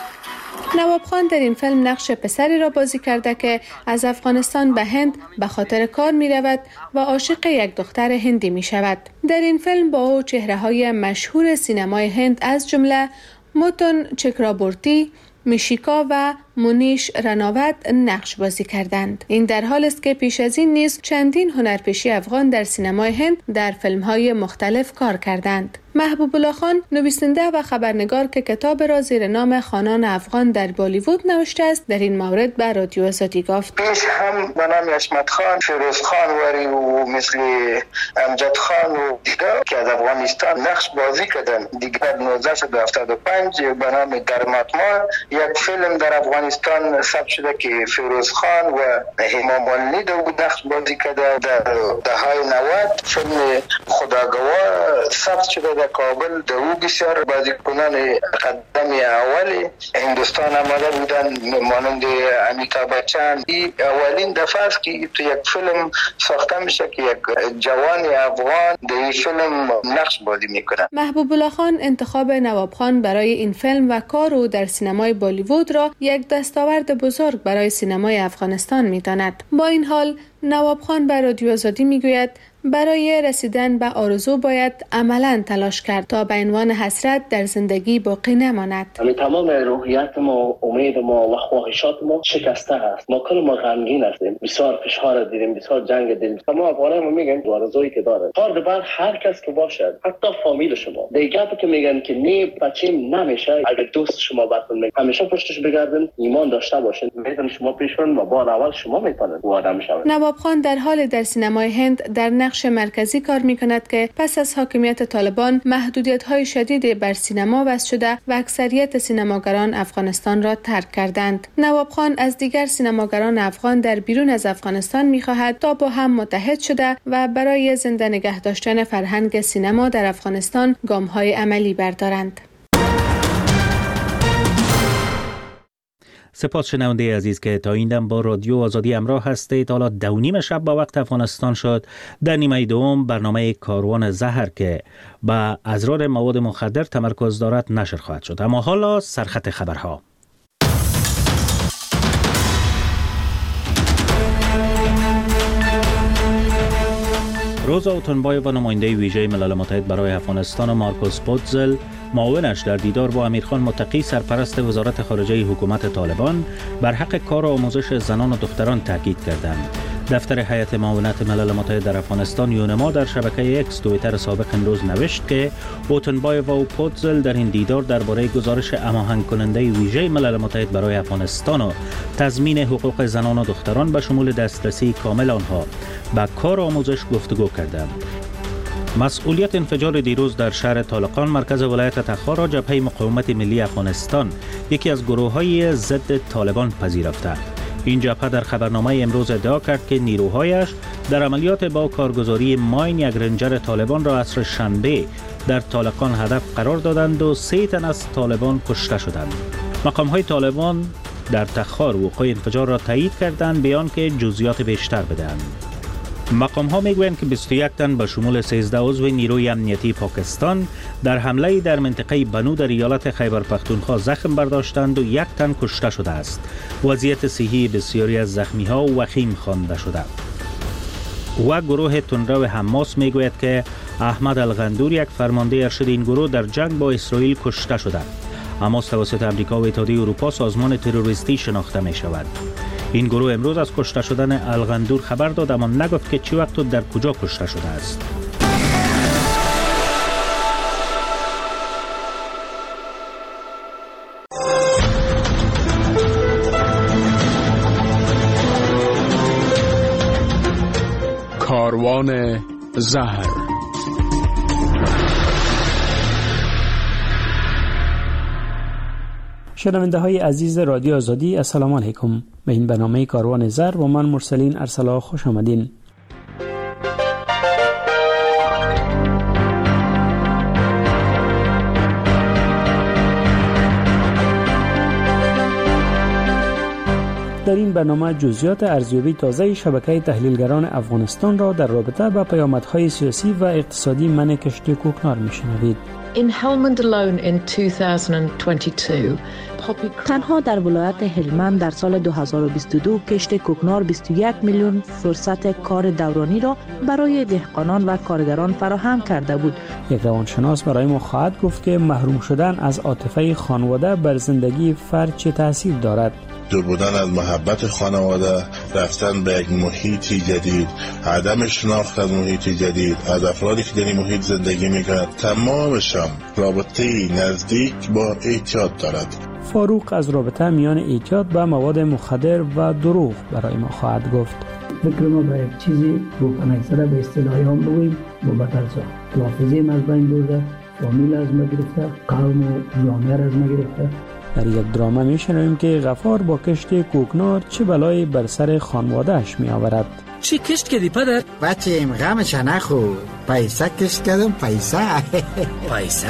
نواب خان در این فیلم نقش پسری را بازی کرده که از افغانستان به هند به خاطر کار می رود و عاشق یک دختر هندی می شود. در این فیلم با او چهره های مشهور سینمای هند از جمله موتون چکرابورتی، میشیکا و مونیش رناوت نقش بازی کردند. این در حال است که پیش از این نیز چندین هنرپیشه افغان در سینمای هند در فیلم‌های مختلف کار کردند. محبوب الله خان نویسنده و خبرنگار که کتاب را زیر نام خانان افغان در بالیوود نوشته است در این مورد به رادیو آزادی گفت:
پیش هم به نام عصمت خان، فیروز خان وری و مثل امجد خان و دیگر که از افغانستان نقش بازی کردند. دیگر نوزده هفتاد و پنج به نام درماتما یک فیلم در افغانستان ثبت شده که فیروز خان و همام النی دو نقش بازی کرده. در دههای نود فیلم خداگواه ثبت شده در کابل. دو بسیار بازیکنان قدم اول هندوستان آمده بودند مانند امیتابh بچن. این اولین دفعه است که تو یک فیلم ساخته میشه که یک جوان افغان در این فیلم نقش بازی میکنه.
محبوب الله خان انتخاب نواب خان برای این فیلم و کار او در سینمای بالیوود را یک دستاورد بزرگ برای سینمای افغانستان می‌داند. با این حال نواب خان به رادیو آزادی میگوید برای رسیدن به آرزو باید عملاً تلاش کرد تا به عنوان حسرت در زندگی باقی نماند.
همین تمام روحیت ما، امید ما و خواهشات ما شکسته است. ما کل ما غمگین هستیم. بسیار فشار دیدیم، بسیار جنگ دیدیم. ما افغانان ما میگن آرزویی که داره. کار بر هر کس که باشد، حتی فامیل شما. دیگه که میگن که نه بچیم نمیشه، اگه دوست شما براتون میگه همیشه پشتش بگردین، ایمان داشته باشین. میدونم شما پیشون و بار اول شما میتونید او آدم شوید.
نواب خان در حال در سینمای هند در نقش مرکزی کار می‌کند که پس از حاکمیت طالبان محدودیت‌های شدیدی بر سینما وضع شده و اکثریت سینماگران افغانستان را ترک کردند. نواب خان از دیگر سینماگران افغان در بیرون از افغانستان می‌خواهد تا با هم متحد شده و برای زنده نگه داشتن فرهنگ سینما در افغانستان گام‌های عملی بردارند.
سپاس شنونده عزیز که تا این دم با رادیو آزادی همراه هستید. حالا دو نیم شب با وقت افغانستان شد. در نیمه دوم برنامه کاروان زهر که با ازرار مواد مخدر تمرکز دارد نشر خواهد شد. اما حالا سرخط خبرها. روزا اوتنبایووا نماینده ویژه ملل متحد برای افغانستان و مارکوس پوتزل معاونش در دیدار با امیرخان متقی سرپرست وزارت خارجه حکومت طالبان بر حق کار و آموزش زنان و دختران تاکید کردند. دفتر هیئت معاونت ملل متحد در افغانستان یونما در شبکه اکس توییتر سابق امروز نوشت که اوتنبایووا و پوتزل در این دیدار درباره گزارش هماهنگ کننده ویژه ملل متحد برای افغانستان و تضمین حقوق زنان و دختران به شمول دسترسی کامل آنها به کار و آموزش گفتگو کردند. مسئولیت انفجار دیروز در شهر طالقان مرکز ولایت تخار را جبهه مقاومت ملی افغانستان یکی از گروه‌های ضد طالبان پذیرفته. این جبهه در خبرنامه امروز ادعا کرد که نیروهایش در عملیات با کارگزاری ماین یک رنجر طالبان را عصر شنبه در طالقان هدف قرار دادند و سه تن از طالبان کشته شدند. مقام‌های طالبان در تخار وقوع انفجار را تایید کردند بیان که جزئیات بیشتر بدهند. مقام ها میگویند که بیست و یک تن به شمول سیزده عضو نیروی امنیتی پاکستان در حمله در منطقه بنو در ایالت خیبر پختونخوا زخم برداشتند و یک تن کشته شده است. وضعیت صحی بسیاری از زخمی ها وخیم خوانده شده. و گروه تندرو حماس میگوید که احمد الغندور یک فرمانده ارشد این گروه در جنگ با اسرائیل کشته شده. حماس توسط امریکا و اتحادیه اروپا سازمان تروریستی شناخته می شود. این گروه امروز از کشته شدن الغندور خبر داد اما نگفت که چی وقت و در کجا کشته شده است.
کاروان زهر.
شنونده های عزیز رادیو آزادی السلام علیکم. به این برنامه کاروان زهر با من مرسلین ارسلا خوش آمدین. در این برنامه جزئیات ارزیابی تازه شبکه تحلیلگران افغانستان را در رابطه با پیامدهای سیاسی و اقتصادی منع کشت کوکنار میشنوید.
In Helmand alone in two thousand twenty-two,
تنها در ولایت هلمند در سال دو هزار و بیست و دو کشت کوکنار بیست و یک میلیون فرصت کار دورانی را برای دهقانان و کارگران فراهم کرده بود.
یک روانشناس برای ما خواهد گفت که محروم شدن از عاطفه خانواده بر زندگی فرد چه تاثیر دارد.
دور بودن از محبت خانواده، رفتن به یک محیطی جدید، عدم شناخت از محیطی جدید، از افرادی که در این محیط زندگی میکنند، تمامشان رابطه نزدیک با اعتیاد دارد.
فاروق از رابطه میان اعتیاد با مواد مخدر و دروغ برای ما خواهد گفت.
فکر ما به یک چیزی روپن اکثره به اصطلاحی هم بگوییم بابت ارزا حافظه از بین برده، فامیل از ما گرفته، قوم و جامعه از ما گرفته.
در یک دراما میشنویم که غفار با کشت کوکنار چه بلایی بر سر خانوادهش می آورد.
چی کشت کردی پدر؟
بچه ایم غمش نخو، پیسه کشت کردم. پیسه
پیسه؟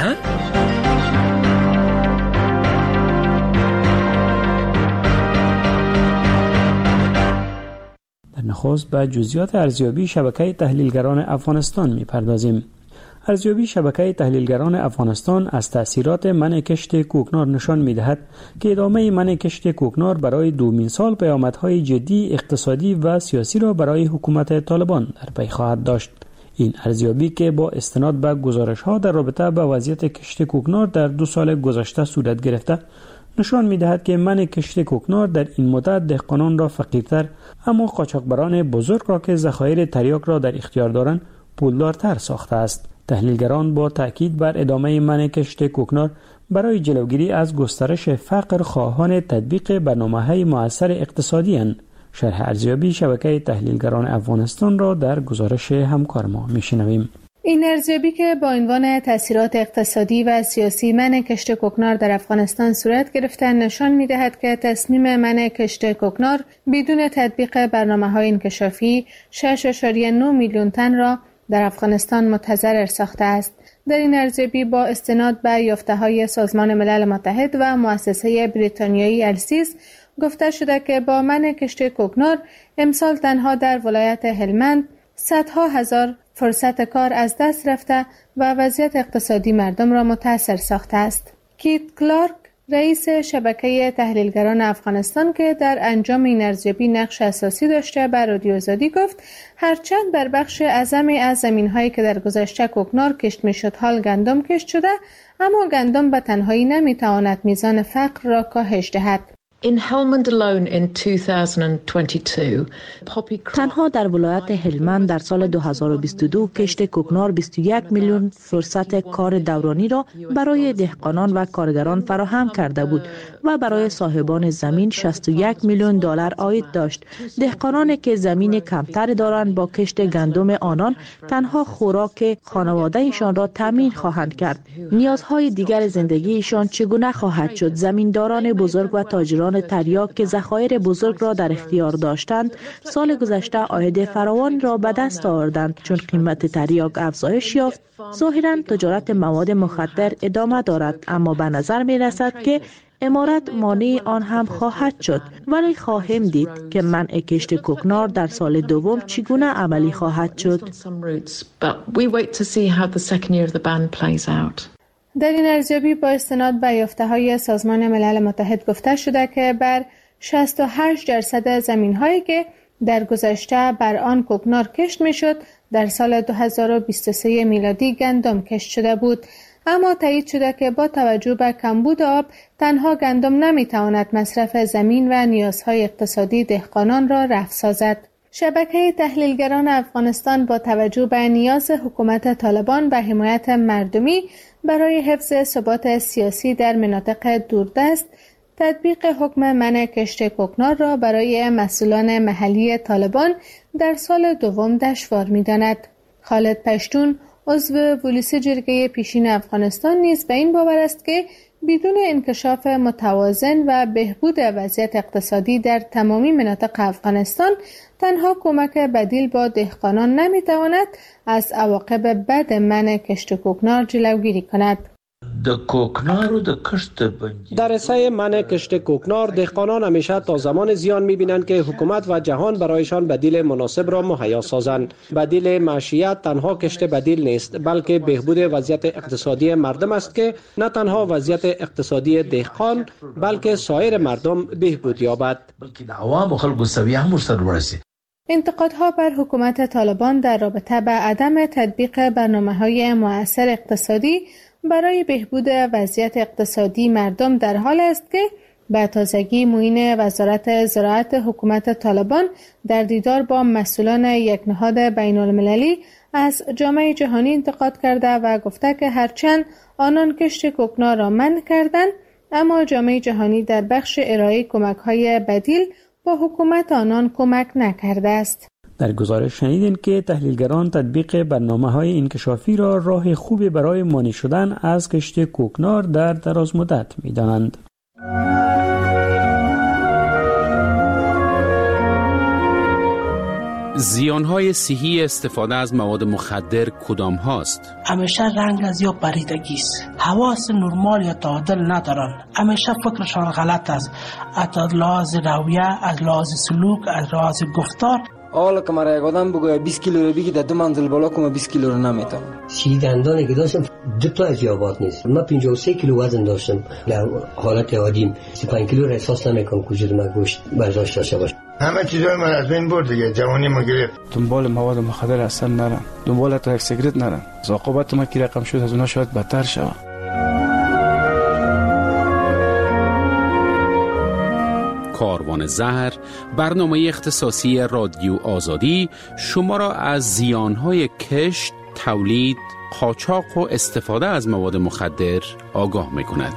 در نخست به جزئیات ارزیابی شبکه تحلیلگران افغانستان میپردازیم. ارزیابی شبکه تحلیلگران افغانستان از تأثیرات منع کشت کوکنار نشان می‌دهد که ادامه منع کشت کوکنار برای دومین سال پیامدهای جدی اقتصادی و سیاسی را برای حکومت طالبان در پی خواهد داشت. این ارزیابی که با استناد به گزارش‌ها در رابطه با وضعیت کشت کوکنار در دو سال گذشته صورت گرفته نشان می‌دهد که منع کشت کوکنار در این مدت دهقانان را فقیرتر اما قاچاقبران بزرگ را که ذخایر تریاک را در اختیار دارند پولدارتر ساخته است. تحلیلگران با تاکید بر ادامه منع کشت کوکنار برای جلوگیری از گسترش فقر خواهان تطبیق برنامه‌های مؤثر اقتصادی اند. شرح ارزیابی شبکه تحلیلگران افغانستان را در گزارش همکار ما میشنویم.
این ارزیابی که با عنوان تاثیرات اقتصادی و سیاسی منع کشت کوکنار در افغانستان صورت گرفته نشان می‌دهد که تصمیم منع کشت کوکنار بدون تطبیق برنامه‌های انکشافی شش ممیز نه میلیون تن را در افغانستان متضرر ساخته است. در این ارزیابی با استناد به یافته‌های سازمان ملل متحد و مؤسسه بریتانیایی السیس گفته شده که با منع کشت کوکنار امسال تنها در ولایت هلمند صدها هزار فرصت کار از دست رفته و وضعیت اقتصادی مردم را متاثر ساخته است. کیت کلارک رئیس شبکه تحلیلگران افغانستان که در انجام این ارزیابی نقش اساسی داشته به رادیو آزادی گفت هرچند در بخش اعظمی از زمین‌هایی که در گذشته کوکنار کشت می‌شد حال گندم کشت شده، اما گندم به تنهایی نمی‌تواند میزان فقر را کاهش دهد.
In Helmand alone in two thousand twenty-two,
تنها در ولایت هلمند در سال دو هزار و بیست و دو کشت کوکنار بیست و یک میلیون فرصت کار دورانی را برای دهقانان و کارگران فراهم کرده بود و برای صاحبان زمین شصت و یک میلیون دلار عاید داشت. دهقانانی که زمین کمتر دارند با کشت گندم آنان تنها خوراک خانواده‌شان را تامین خواهند کرد. نیازهای دیگر زندگیشان چگونه خواهد شد؟ زمینداران بزرگ و تاجران تریاک که ذخایر بزرگ را در اختیار داشتند سال گذشته عاید فراوان را به دست آوردند. چون قیمت تریاک افزایش یافت ظاهراً تجارت مواد مخدر ادامه دارد، اما به نظر می رسد که امارت مانع آن هم خواهد شد. ولی خواهیم دید که منع کشت کوکنار در سال دوم چگونه عملی خواهد شد.
در این ارزیابی با استناد به یافته‌های سازمان ملل متحد گفته شده که بر شصت و هشت درصد زمین‌هایی که در گذشته بر آن کوکنار کشت می‌شد در سال دو هزار و بیست و سه میلادی گندم کشت شده بود، اما تایید شده که با توجه به کمبود آب تنها گندم نمی‌تواند مصرف زمین و نیازهای اقتصادی دهقانان را رفع سازد. شبکه تحلیلگران افغانستان با توجه به نیاز حکومت طالبان به حمایت مردمی برای حفظ ثبات سیاسی در مناطق دوردست تطبیق حکم منع کشت کوکنار را برای مسئولان محلی طالبان در سال دوم دشوار می‌داند. خالد پشتون عضو پلیس جرگه پیشین افغانستان نیز به این باور است که بدون انکشاف متوازن و بهبود وضعیت اقتصادی در تمامی مناطق افغانستان تنها کمک بدیل با دهقانان نمیتواند از عواقب بد منع کشت کوکنار جلوگیری کند.
در رسای منع کشت کوکنار دهقانان همیشه تا زمان زیان می‌بینند که حکومت و جهان برایشان بدیل مناسب را مهیا سازند. بدیل معیشت تنها کشت بدیل نیست، بلکه بهبود وضعیت اقتصادی مردم است که نه تنها وضعیت اقتصادی دهقان بلکه سایر مردم بهبود یابد.
انتقادها بر حکومت طالبان در رابطه با عدم تطبیق برنامه‌های مؤثر اقتصادی برای بهبود وضعیت اقتصادی مردم در حال است که به تازگی معین وزارت زراعت حکومت طالبان در دیدار با مسئولان یک نهاد بین المللی از جامعه جهانی انتقاد کرده و گفته که هرچند آنان کشت کوکنار را منع کردند، اما جامعه جهانی در بخش ارائه کمک‌های بدیل با حکومت آنان کمک نکرده است.
در گزارش شنیدین که تحلیلگران تطبیق برنامه‌های انکشافی را راه خوبی برای مانع شدن از کشت کوکنار در دراز مدت می‌دانند.
زیان‌های صحی استفاده از مواد مخدر کدام هاست؟
همیشه رنگ از یا پریدگی است. حواس نرمال یا تعادل ندارن. همیشه فکرشان غلط است. از لحاظ رویه، از لحاظ سلوک، از لحاظ گفتار
حالا که مرا یک آدم بگوید بیست کیلو رو بگی در دو منزل بالا کنم بیست کیلو رو نمیتونم.
سی دندانی که داشتم دو تا از یابات نیست. من پنجاه و سه کیلو وزن داشتم. در حالت عادی سی و پنج کیلو را احساس نمیکنم که وجود من گوشت برداشت داشته باشه.
همه چیزای من از بین برد دیگه. جوانی ما گرفت.
دنبال مواد مخدر اصلا نرم. دنبال تا یک سیگرت نرم. عاقبت ما کی رقم شد از اونها شاید بدتر شود.
کاروان زهر، برنامه اختصاصی رادیو آزادی شما را از زیانهای کشت، تولید، قاچاق و استفاده از مواد مخدر آگاه می کند.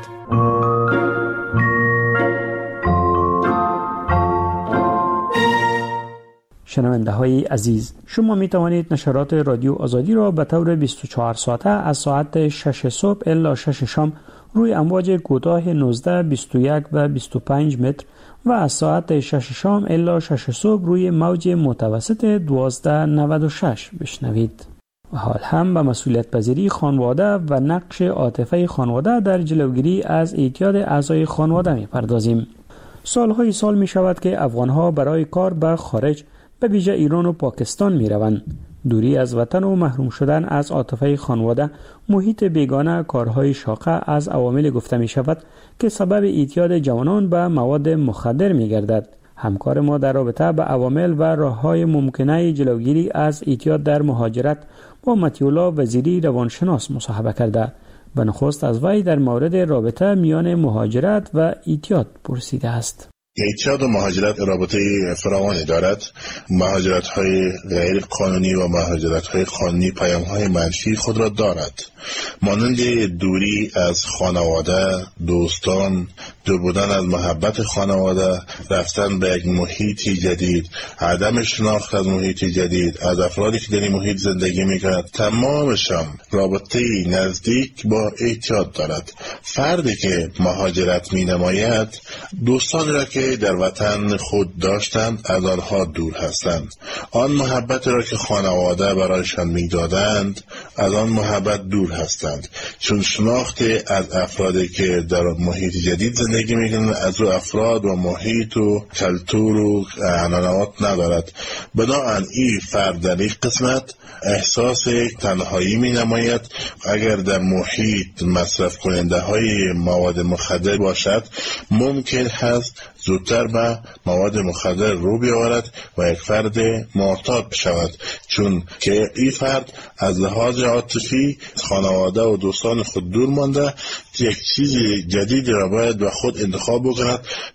شنونده های عزیز، شما می توانید نشرات رادیو آزادی را به طور بیست و چهار ساعته از ساعت شش صبح الی شش شام روی امواج کوتاه نوزده، بیست و یک و بیست و پنج متر و از ساعت شش شام الی شش صبح روی موج متوسط دوازده نود و شش بشنوید. و حال هم به مسئولیت پذیری خانواده و نقش عاطفه خانواده در جلوگیری از اعتیاد اعضای خانواده می پردازیم. سالهای سال می شود که افغانها برای کار به خارج به ویژه ایران و پاکستان می روند. دوری از وطن و محروم شدن از عاطفه خانواده، محیط بیگانه، کارهای شاقه از عوامل گفته می شود که سبب اعتیاد جوانان به مواد مخدر می گردد. همکار ما در رابطه به عوامل و راه‌های ممکنه جلوگیری از اعتیاد در مهاجرت با متیولا وزیری روانشناس مصاحبه کرده. به نخست از وی در مورد رابطه میان مهاجرت و اعتیاد پرسیده است.
اعتیاد و مهاجرت رابطه فراوانی دارد. مهاجرت های غیر قانونی و مهاجرت های قانونی پیام های منفی خود را دارد، مانند دوری از خانواده، دوستان، دور بودن از محبت خانواده، رفتن به یک محیط جدید، عدم شناخت از محیط جدید، از افرادی که در این محیط زندگی میکنند. تمامشان رابطه نزدیک با اعتیاد دارد. فردی که مهاجرت می نماید دوستان را که در وطن خود داشتند از آنها دور هستند. آن محبت را که خانواده برایشان میدادند از آن محبت دور هستند، چون شناخت از افرادی که در محیط جدید زندگی میکنند از او افراد و محیط و کلتور و عنعنات ندارد. بنابراین این فرد در این قسمت احساس تنهایی می نماید. اگر در محیط مصرف کننده های مواد مخدر باشد ممکن هست زودتر به مواد مخدر رو بیاورد و یک فرد معتاد شود، چون که این فرد از لحاظ عاطفی خانواده و دوستان خود دور مانده یک چیز جدید را باید به خود انتخاب بکند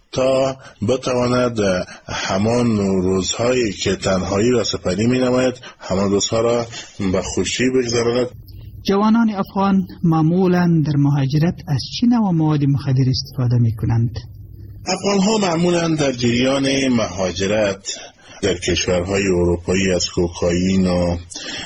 تا بتواند همان روزهایی که تنهایی را سپری می نماید همان روزها را به خوشی بگذراند.
جوانان افغان معمولا در مهاجرت از چه نوع مواد مخدر استفاده می کنند؟
افغان ها معمولا در جریان مهاجرت در کشورهای اروپایی از کوکائین و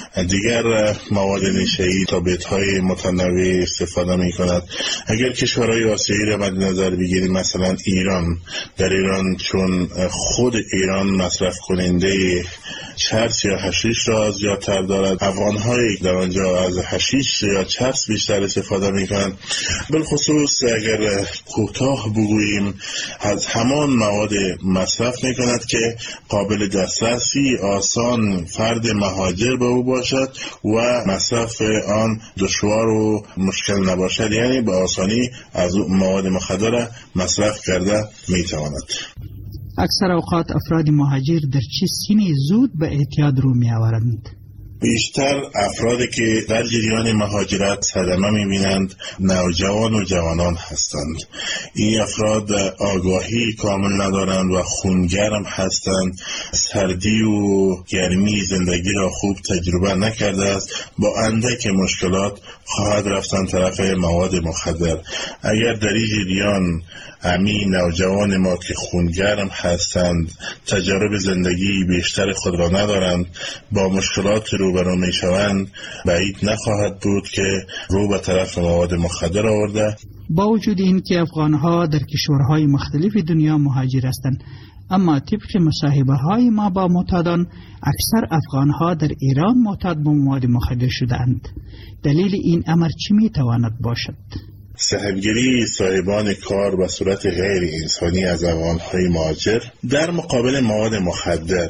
دیگر مواد نشه‌ای تابلت‌های متنوع استفاده می‌کند. اگر کشورهای آسیایی را مد نظر بگیریم، مثلا ایران، در ایران چون خود ایران مصرف کننده چرس یا حشیش را زیادتر دارد، افغان‌هایی در آنجا از حشیش یا چرس بیشتر استفاده می‌کنند. بالخصوص اگر کوتاه بگوییم از همان مواد مصرف می‌کند که قابل دسترسی آسان فرد مهاجر به او باشد و مصرف آن دشوار و مشکل نباشد، یعنی به آسانی از مواد مخدر مصرف کرده میتواند.
اکثر اوقات افراد مهاجر در چه سنی زود به اعتیاد رو می آورند؟
بیشتر افرادی که در جریان مهاجرت صدمه می‌بینند نوجوان و جوانان هستند. این افراد آگاهی کامل ندارند و خونگرم هستند. سردی و گرمی زندگی را خوب تجربه نکرده است. با اندک مشکلات خواهد رفتن طرف مواد مخدر. اگر در این جریان همین نوجوان ما که خونگرم هستند، تجارب زندگی بیشتر خود را ندارند، با مشکلات روبرو می شوند، بعید نخواهد بود که رو به طرف مواد مخدر آورده.
با وجود این که افغانها در کشورهای مختلف دنیا مهاجر هستند، اما طبق مصاحبه های ما با معتادان، اکثر افغانها در ایران معتاد به مواد مخدر شدند. دلیل این امر چی می تواند باشد؟
صاحبگیری صاحبان کار به صورت غیر انسانی از افغان‌های مهاجر در مقابل مواد مخدر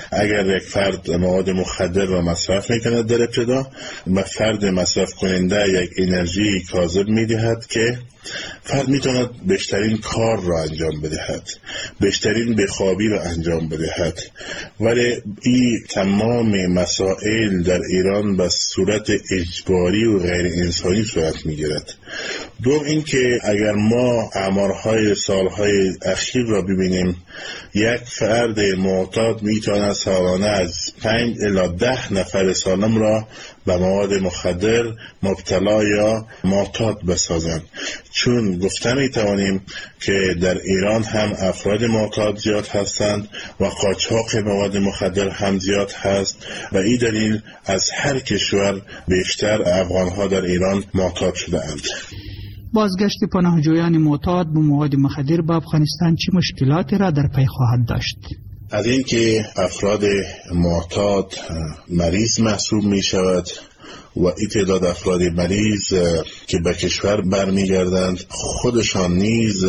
اگر یک فرد مواد مخدر را مصرف میکند در ابتدا به فرد مصرف کننده یک انرژی کاذب میدهد که فرد میتواند بیشترین کار را انجام بدهد، بیشترین بخوابی را انجام بدهد. ولی این تمام مسائل در ایران به صورت اجباری و غیر انسانی صورت میگیرد. دوم این که اگر ما آمارهای سالهای اخیر را ببینیم، یک فرد معتاد میتواند سالانه از پنج الی ده نفر سالم را به مواد مخدر مبتلا یا معتاد بسازند. چون گفته میتوانیم که در ایران هم افراد معتاد زیاد هستند و قاچاق مواد مخدر هم زیاد هست و این دلیل از هر کشور بیشتر افغانها در ایران معتاد شده اند.
بازگشت پناهجویان معتاد به مواد مخدر به افغانستان چه مشکلاتی را در پی خواهد داشت؟
از اینکه افراد معتاد مریض محسوب می شود و این تعداد افراد مریض که به کشور برمیگردند خودشان نیز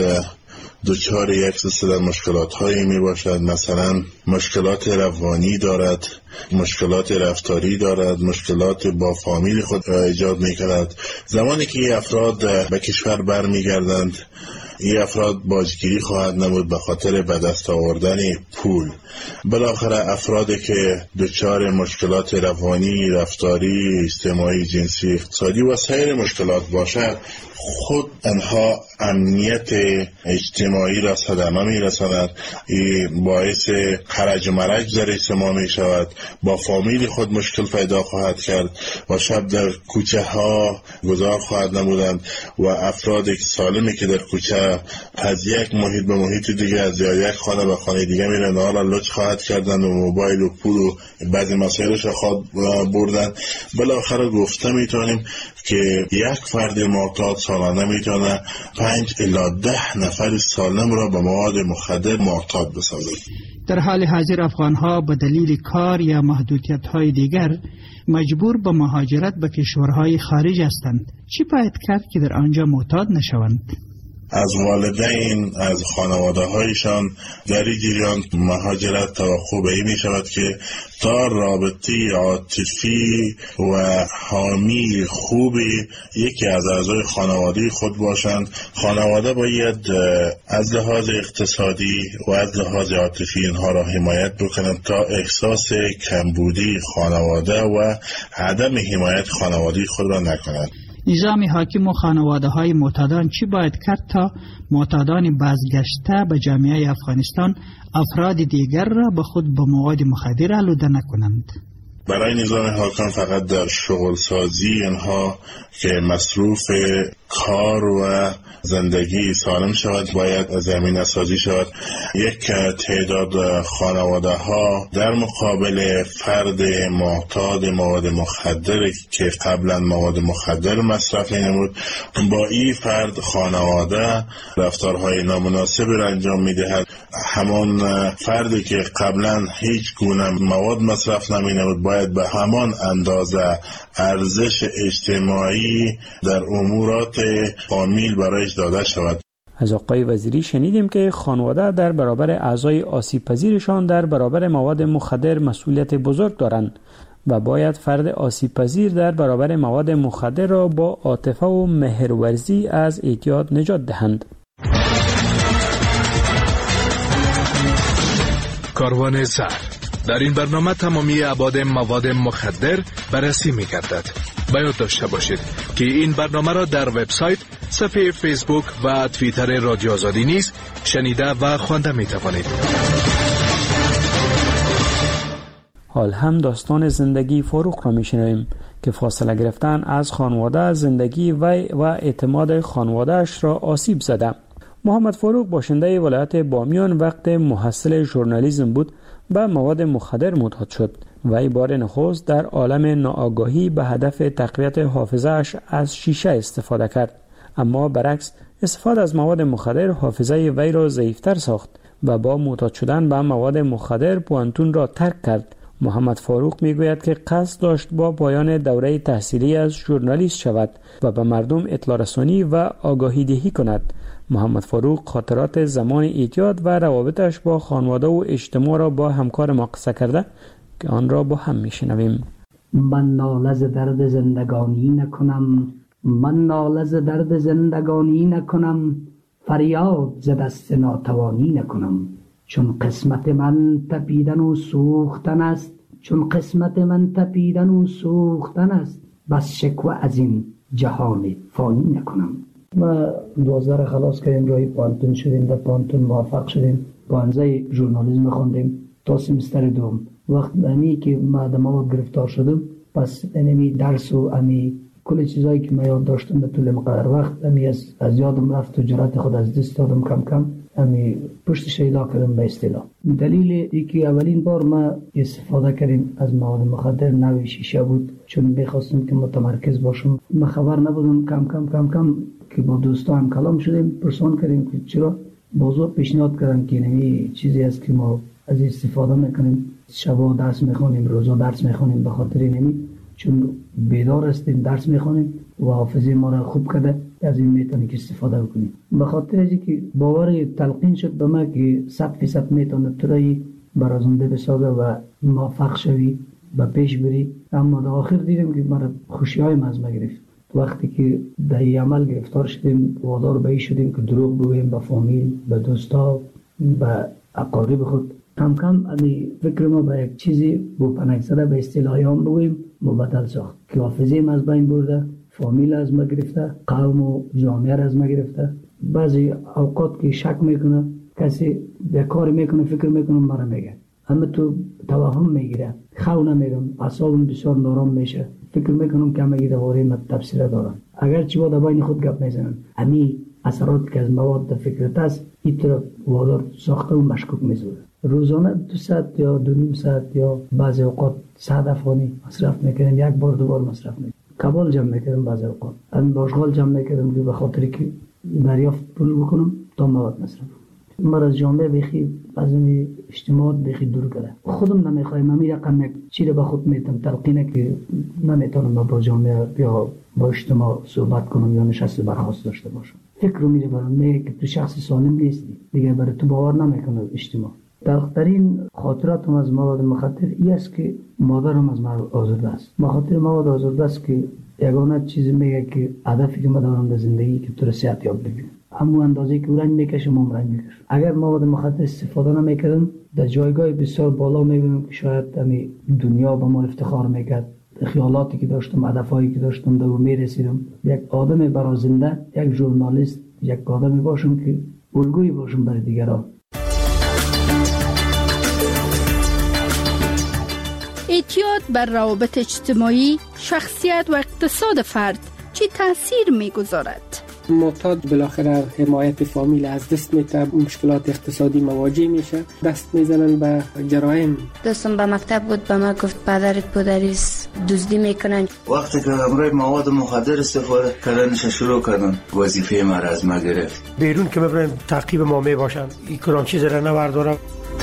دچار یک سلسله مشکلات هایی می باشد. مثلا مشکلات روانی دارد، مشکلات رفتاری دارد، مشکلات با فامیل خود ایجاد می کند. زمانی که این افراد به کشور برمیگردند، این افراد باجگیری خواهد نمود به خاطر به دست آوردن پول. بالاخره افرادی که دچار مشکلات روانی، رفتاری، اجتماعی، جنسی، اقتصادی و سایر مشکلات باشد، خود انها امنیت اجتماعی را صدمه می رساند. این باعث خرج و مرج در اجتماع می شود، با فامیل خود مشکل پیدا خواهد کرد و شب در کوچه ها گذار خواهد نمودند و افراد سالمی که در کوچه از یک محیط به محیط دیگه، از یک خانه به خانه دیگه میرن، حالا لچ خواهد کردند و موبایل و پول و بعضی مسائلش خواهد بردن. بالاخره گفته میتونیم که یک فرد معتاد سالانه میتونه پنج الی ده نفر سالم را به مواد مخدر معتاد بسازد.
در حال حاضر افغانها به دلیل کار یا محدودیت های دیگر مجبور به مهاجرت به کشورهای خارج هستند. چی باید کرد که در آنجا معتاد نشوند؟
از والدین، از خانواده هایشان در این جریان مهاجرت توقع به این می شود که تا رابطه عاطفی و حامی خوبی یکی از اعضای خانواده خود باشند. خانواده باید از لحاظ اقتصادی و از لحاظ عاطفی اینها را حمایت بکنند تا احساس کمبودی خانواده و عدم حمایت خانواده خود را نکنند.
نظام حاکم و خانواده های معتادان چی باید کرد تا معتادان بازگشته به جامعه افغانستان افراد دیگر را به خود به مواد مخدر آلوده نکنند؟
برای نظام حاکم فقط در شغل سازی اینها که مصروف کار و زندگی سالم شود باید زمینه سازی شود. یک تعداد خانواده ها در مقابل فرد معتاد مواد مخدر که قبلا مواد مخدر مصرف نمود، با این فرد خانواده رفتارهای نامناسب را انجام میدهد. همان فردی که قبلا هیچ گونه مواد مصرف نمی نمود باید به همان اندازه ارزش اجتماعی در امورات فامیل برایش داده شود.
از آقای وزیری شنیدیم که خانواده در برابر اعضای آسیب پذیرشان در برابر مواد مخدر مسئولیت بزرگ دارند و باید فرد آسیب پذیر در برابر مواد مخدر را با عاطفه و مهرورزی از اعتیاد نجات دهند.
کاروان زهر. در این برنامه تمامی ابعاد مواد مخدر بررسی می گردد. باید داشته باشید که این برنامه را در وبسایت، صفحه فیسبوک و توییتر رادیو آزادی نیز شنیده و خوانده می توانید.
حال هم داستان زندگی فاروق را می شنویم که فاصله گرفتن از خانواده، زندگی وی و اعتماد خانواده‌اش را آسیب زده. محمد فاروق باشنده ولایت بامیان وقت محصل ژورنالیسم بود به مواد مخدر معتاد شد. وی بار نخست در عالم ناآگاهی به هدف تقویت حافظه‌اش از شیشه استفاده کرد، اما برعکس استفاده از مواد مخدر حافظه وی را ضعیف‌تر ساخت و با معتاد شدن به مواد مخدر پوانتون را ترک کرد. محمد فاروق میگوید که قصد داشت با پایان دوره تحصیلی از ژورنالیست شود و به مردم اطلاع رسانی و آگاهی دهی کند، محمد فاروق خاطرات زمان اعتیاد و روابطش با خانواده و اجتماع را با همکار ما قصه کرده که آن را با هم میشنویم.
من ناله ز درد زندگانی نکنم، من ناله ز درد زندگانی نکنم، فریاد ز دست ناتوانی نکنم. چون قسمت من تپیدن و سوختن است، چون قسمت من تپیدن و سوختن است، بس شکوه از این جهان فانی نکنم. ما دوازده خلاص کردیم، رای پانتون شدیم، در پانتون موفق شدیم، پانزه ژورنالیسم خوندیم تا سمستر دوم. وقت امی که ما در مواد گرفتار شدم، پس امی درس و امی کل چیزایی که ما یاد داشتم به طول مقدار وقت امی از, از یادم رفت و جرأت خود از دست دادم کم کم. امی پشت شیلا کردم به اصطلاح. دلیل اینکه اولین بار ما استفاده کردیم از مواد مخدر نوع شیشه بود، چون بخواستم که متمرکز باشم. ما خبر نبودم، کم کم کم کم که با دوستان کلام شدیم، پرسان کردیم که چرا. بازور پیشنهاد کردن که نمی چیزی است که ما از استفاده میکنیم، شبا درس میخونیم، روزا درس میخونیم، به خاطر نمی چون بیدار هستیم درس میخونیم و حافظه ما را خوب کرده، از این میتونی که استفاده بکنیم. به خاطر اینکه که باور تلقین شد به ما که صد فیصد میتونه ترایی برازنده بسازه و موفق شوی و پیش بری. اما در آخر دیدیم که مرا خوشی های مزمه گرفت. وقتی که در این عمل گرفتار شدیم، وادار به این شدیم که دروغ بگوییم به فامیل، به دوستا، به اقارب خود. کم کم امی فکر ما به یک چیزی بوپنک زده به اصطلاحی هم بگوییم مبدل ساخت که حافظه ما از بین برده، فامیل از ما گرفته، قوم و جامعه از ما گرفته. بعضی اوقات که شک میکنه، کسی به کار میکنه، فکر میکنه مرا میگه، اما تو توهم میگیره، خو نمیدم، اعصابم بسیار نارام میشه، فکر میکنم که همگی دواره من تفسیر دارم. اگر چی با در بین خود گپ میزنن، امی اثرات که از مواد در فکرت است این طرف وادار ساخته و مشکوک میزوره. روزانه دو ساعت یا دو نیم ساعت یا بعضی اوقات صد افغانی مصرف میکنم، یک بار دو بار مصرف میکنم. کبال جمع میکردم، بعضی اوقات ان باشغال جمع میکردم که به خاطر که دریافت پول بکنم تا مواد مصرف. من از جامعه بخی از این اجتماعات بخی دور کرده. خودم نمیخوایم امی رقم یک چیره به خود میتونم تلقینه که نمیتونم با جامعه یا با اجتماع صحبت کنم یا نشست برخواست داشته باشم. فکر رو میره برام میگه که تو شخص سالم نیستی دیگه، برای تو باور نمیکنه اجتماع. تلخترین خاطراتم از مواد مخدر این است که مادرم از من آزرده است. مخاطر مواد آزرده است که یگانه چیزی میگه که هدفی که من دارم در زندگی که تو صحت یاب بگیرم، اما اندازه که رنج میکشم هم رنج میکشم. اگر مواد مخدر استفاده نمیکردم در جایگاه بسیار بالا میبینم که شاید امی دنیا به ما افتخار میکرد، خیالاتی که داشتم، هدفایی که داشتم در اون میرسیدم. یک آدم برازنده، یک ژورنالیست، یک آدمی باشم که الگویی باشم برای دیگران.
اعتیاد بر روابط اجتماعی، شخصیت و اقتصاد فرد چه تاثیر میگذارد؟
معتاد بالاخره حمایت فامیل از دست میده، مشکلات اقتصادی مواجه میشه، دست میزنن به جرایم.
دوستم به مکتب بود، به ما گفت پدرت پدریست دزدی میکنن.
وقتی که همراه مواد مخدر استفاده کردنش شروع کردن، وظیفه ما را از ما گرفت.
بیرون که ببرن تعقیب ما میباشن، این کلام چیز را نبردارم.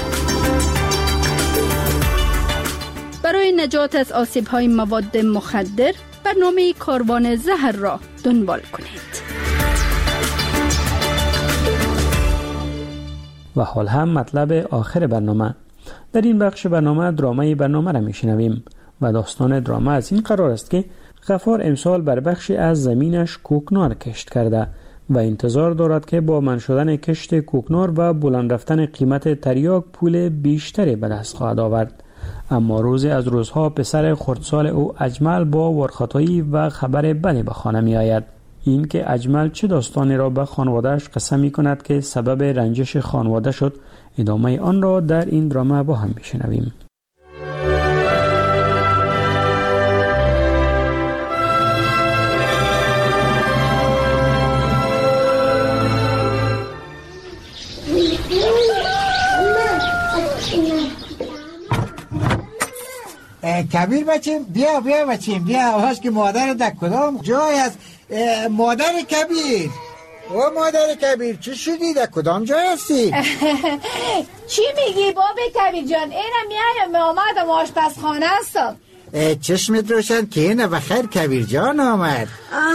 برای نجات از آسیب‌های مواد مخدر برنامه کاروان زهر را دنبال کنید.
و حال هم مطلب آخر برنامه. در این بخش برنامه درامای برنامه را میشنویم و داستان دراما از این قرار است که غفار امسال بر بخشی از زمینش کوکنار کشت کرده و انتظار دارد که با من شدن کشت کوکنار و بلند رفتن قیمت تریاک پول بیشتری به دست خواهد آورد. اما روزی از روزها پسر خردسال او اجمل با ورخطایی و خبر بدی به خانه می آید. این که اجمل چه داستانی را به خانوادهش قسم می کند که سبب رنجش خانواده شد، ادامه آن را در این دراما با هم میشنویم.
کبیر بچیم، بیا بیا بچیم، بیا. آهاش که مادر در کدام جای هست؟ مادر کبیر، او مادر کبیر چی شدی؟ در کدام جای هستی؟
چی میگی بابا کبیر جان؟ اینم میایم می آمدم آشپزخانه هستم.
چشمت روشن که اینه بخیر کبیر جان آمد.
الله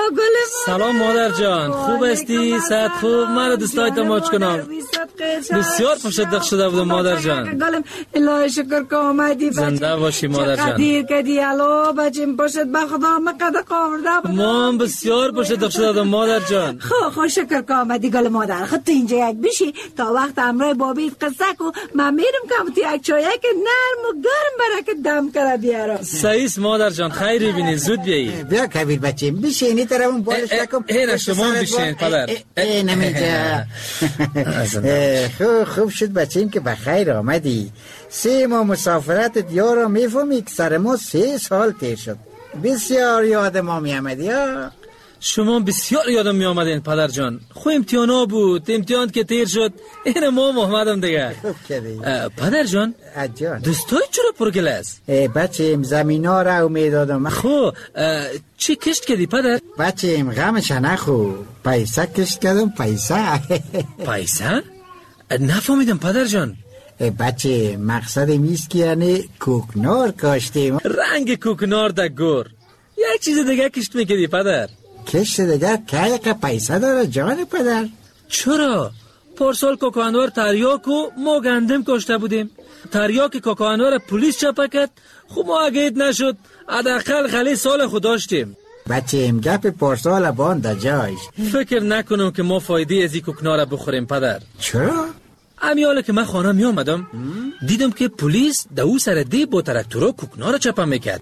سلام مادر جان، خوب هستی؟ صحت خوب؟ من دوستای تماچ کنم. بسیار پشت دق شده بودم مادر جان.
الهی شکر که آمدی بچه.
زنده باشی مادر جان.
دیر کدی الو بچیم پشت به خدا مقدر آورده بودم.
ما هم بسیار پشت دق شده بودم مادر جان.
خو خو شکر که آمدی گل مادر. خود تو اینجا یک بشی تا وقت امرای بابی قصه کو من میرم که تو یک چای که نرم و گرم برای که دم کرده بیارم.
صحیح مادر جان، خیری بینی، زود بیایی.
بیا کبیر بچیم بشینی طرفون بالش نکن.
هی شما بشین پدر.
ای نمیجا. خوب خوب شد بچیم که بخیر آمدی. سه ماه مسافرت دیارا میفهمی که سر ما سه سال تیر شد. بسیار یاد ما می آمدی ها.
شما بسیار یادم می آمدین پدر جان. خو امتحانا بود، امتحان که تیر شد این ما محمدم دیگه. پدر جان دوستای چرا پرگل است؟
بچیم زمین ها را میدادم.
خو چی کشت کردی پدر؟
بچیم غمش نخو، پیسه کشت کردم. پیسه
پیسه؟ نفهمیدم پدر جان.
بچه مقصد میست که یعنی کوکنار کاشتیم.
رنگ کوکنار در گور. یک چیز دیگه کشت میکردی پدر؟
کشت دیگه که یک پیسه داره جان پدر؟
چرا؟ پارسال کوکانوار تریاکو ما گندم کاشته بودیم. تریاک کوکانوار پلیس چپا کرد. خوب ما اگید نشد حداقل خلی سال خود داشتیم.
بچه ام گپ پارسال باند جایش.
فکر نکنم که ما فایده از این کوکنار بخوریم پدر.
چرا؟
امیاله که من خانه می آمدم دیدم که پلیس دو سر دی با ترکتورا کوکنار چپا میکرد.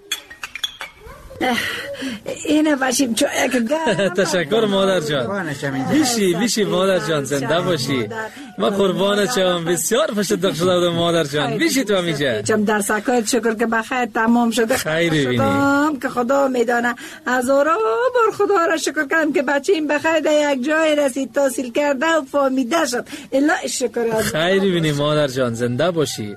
اینه باشیم چو یک گرم.
تشکر مادر جان. بیشی بیشی مادر جان، زنده باشی. ما قربانت شم. بسیار پشت دق شده بودم مادر جان. بیشی تو همیشه.
چم در سکایت شکر که بخیر تمام شده.
خیری بینی.
که خدا میدانه. هزارا بار خدا را شکر کنم که بچه این بخیر در یک جای رسید، تحصیل کرده و فهمیده شد. الهی شکر.
خیری بینی مادر جان، زنده باشی.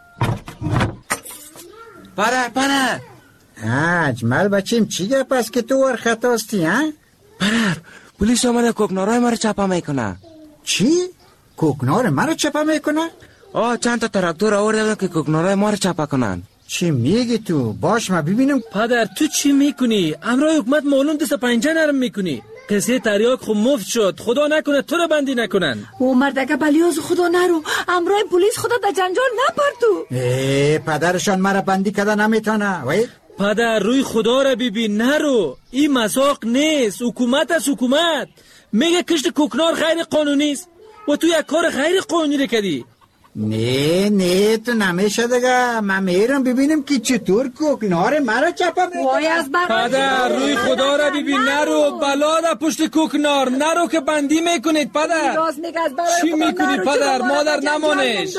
پره پره
اجمل بچیم چی گپ است که تو ور خطاستی ها؟
پدر پلیس آمده کوکنارای ما رو چپا میکنه.
چی؟ کوکنار ما رو چپا میکنه؟
آه چند تا تراکتور آورده که کوکنارای ما رو چپا کنن.
چی میگی تو؟ باش ما ببینم.
پدر تو چی میکنی؟ امرای حکومت معلوم دست پنجه نرم میکنی. قصه تریاک خب مفت شد، خدا نکنه تو رو بندی نکنن.
او مردکه بلیاز خدا نرو، امرای پلیس خدا در جنجال نپر تو.
ای پدرشان مرا بندی کده نمیتونه. وای
پدر روی خدا را ببین، نرو. این مذاق نیست، حکومت از حکومت میگه کشت کوکنار غیر قانونی است و تو یک کار غیر قانونی رو کردی.
نه نه تو نمیشه دیگه. من میرم ببینم که چطور کوکنار مرا چپا میکنه.
پدر روی خدا را ببین، نرو. بلا در پشت کوکنار، نرو که بندی میکنید. پدر چی میکنی پدر؟ مادر نمانش.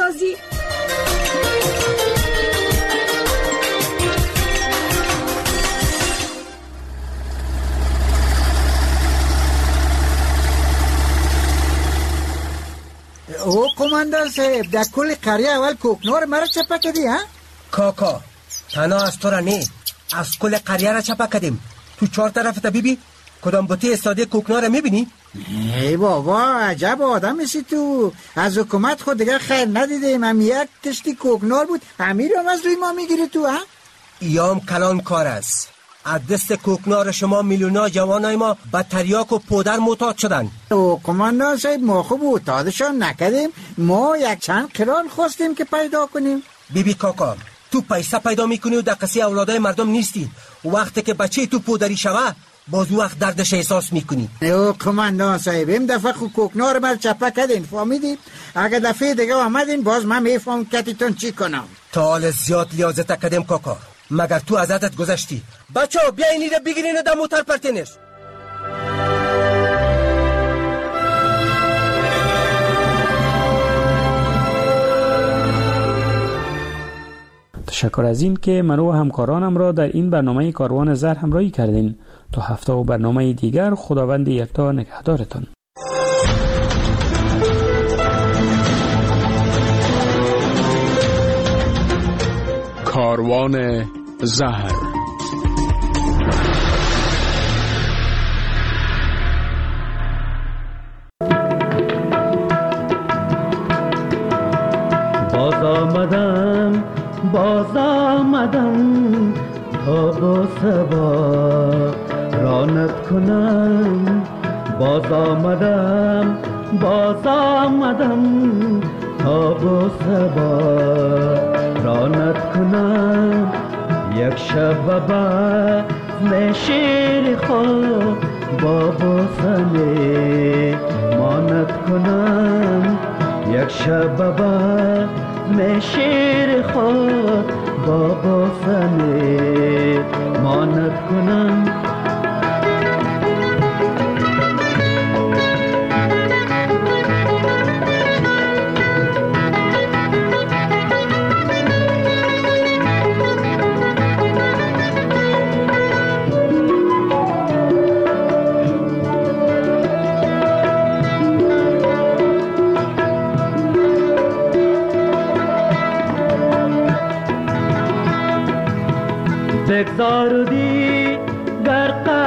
او کماندان صاحب در کل قریه اول کوکنار مرا چپا کردی ها؟
کاکا تنها از تو را نه، از کل قریه را چپا کردیم. تو چهار طرف تا بیبی کدام بوتی استادی کوکنار را میبینی؟
ای بابا عجب آدم میسی تو. از حکومت خود دیگه خیر ندیدیم. هم یک کشتی کوکنار بود همین رو از روی ما میگیری تو ها؟
ایام کلان کار است. از دست کوکنار شما میلیونا جوانای ما به تریاک و پودر معتاد شدن.
او کماندان صاحب ما خوب معتادشان نکردیم. ما یک چند قران خواستیم که پیدا کنیم.
بی بی کاکا تو پیسه پیدا میکنی و در قصه اولادای مردم نیستی. وقتی که بچه تو پودری شوه باز وقت دردش احساس میکنی.
او کماندان صاحب این دفعه خود کوکنار مر چپا کردین فهمیدی؟ اگه دفعه دیگه آمدین باز من میفهم کتیتون چی کنم.
تا حال زیاد لیازت کردیم کاکا، مگر تو ازادت گذشتی. بچه ها بیا اینی را بگیرین و در موتر پرتینش.
تشکر از این که من و همکارانم را در این برنامه کاروان زهر همراهی کردین. تا هفته و برنامه دیگر خداوند یکتا نگهدارتان.
کاروان زهر.
باز آمدم باز آمدم تا با سبا رانت کنم. باز آمدم باز آمدم تا با سبا رانت کنم. یک شب بعد شیر خود با بوسنه مانت کنم. یک شب بعد شیر خود با بوسنه مانت کنم. بگذار دی گر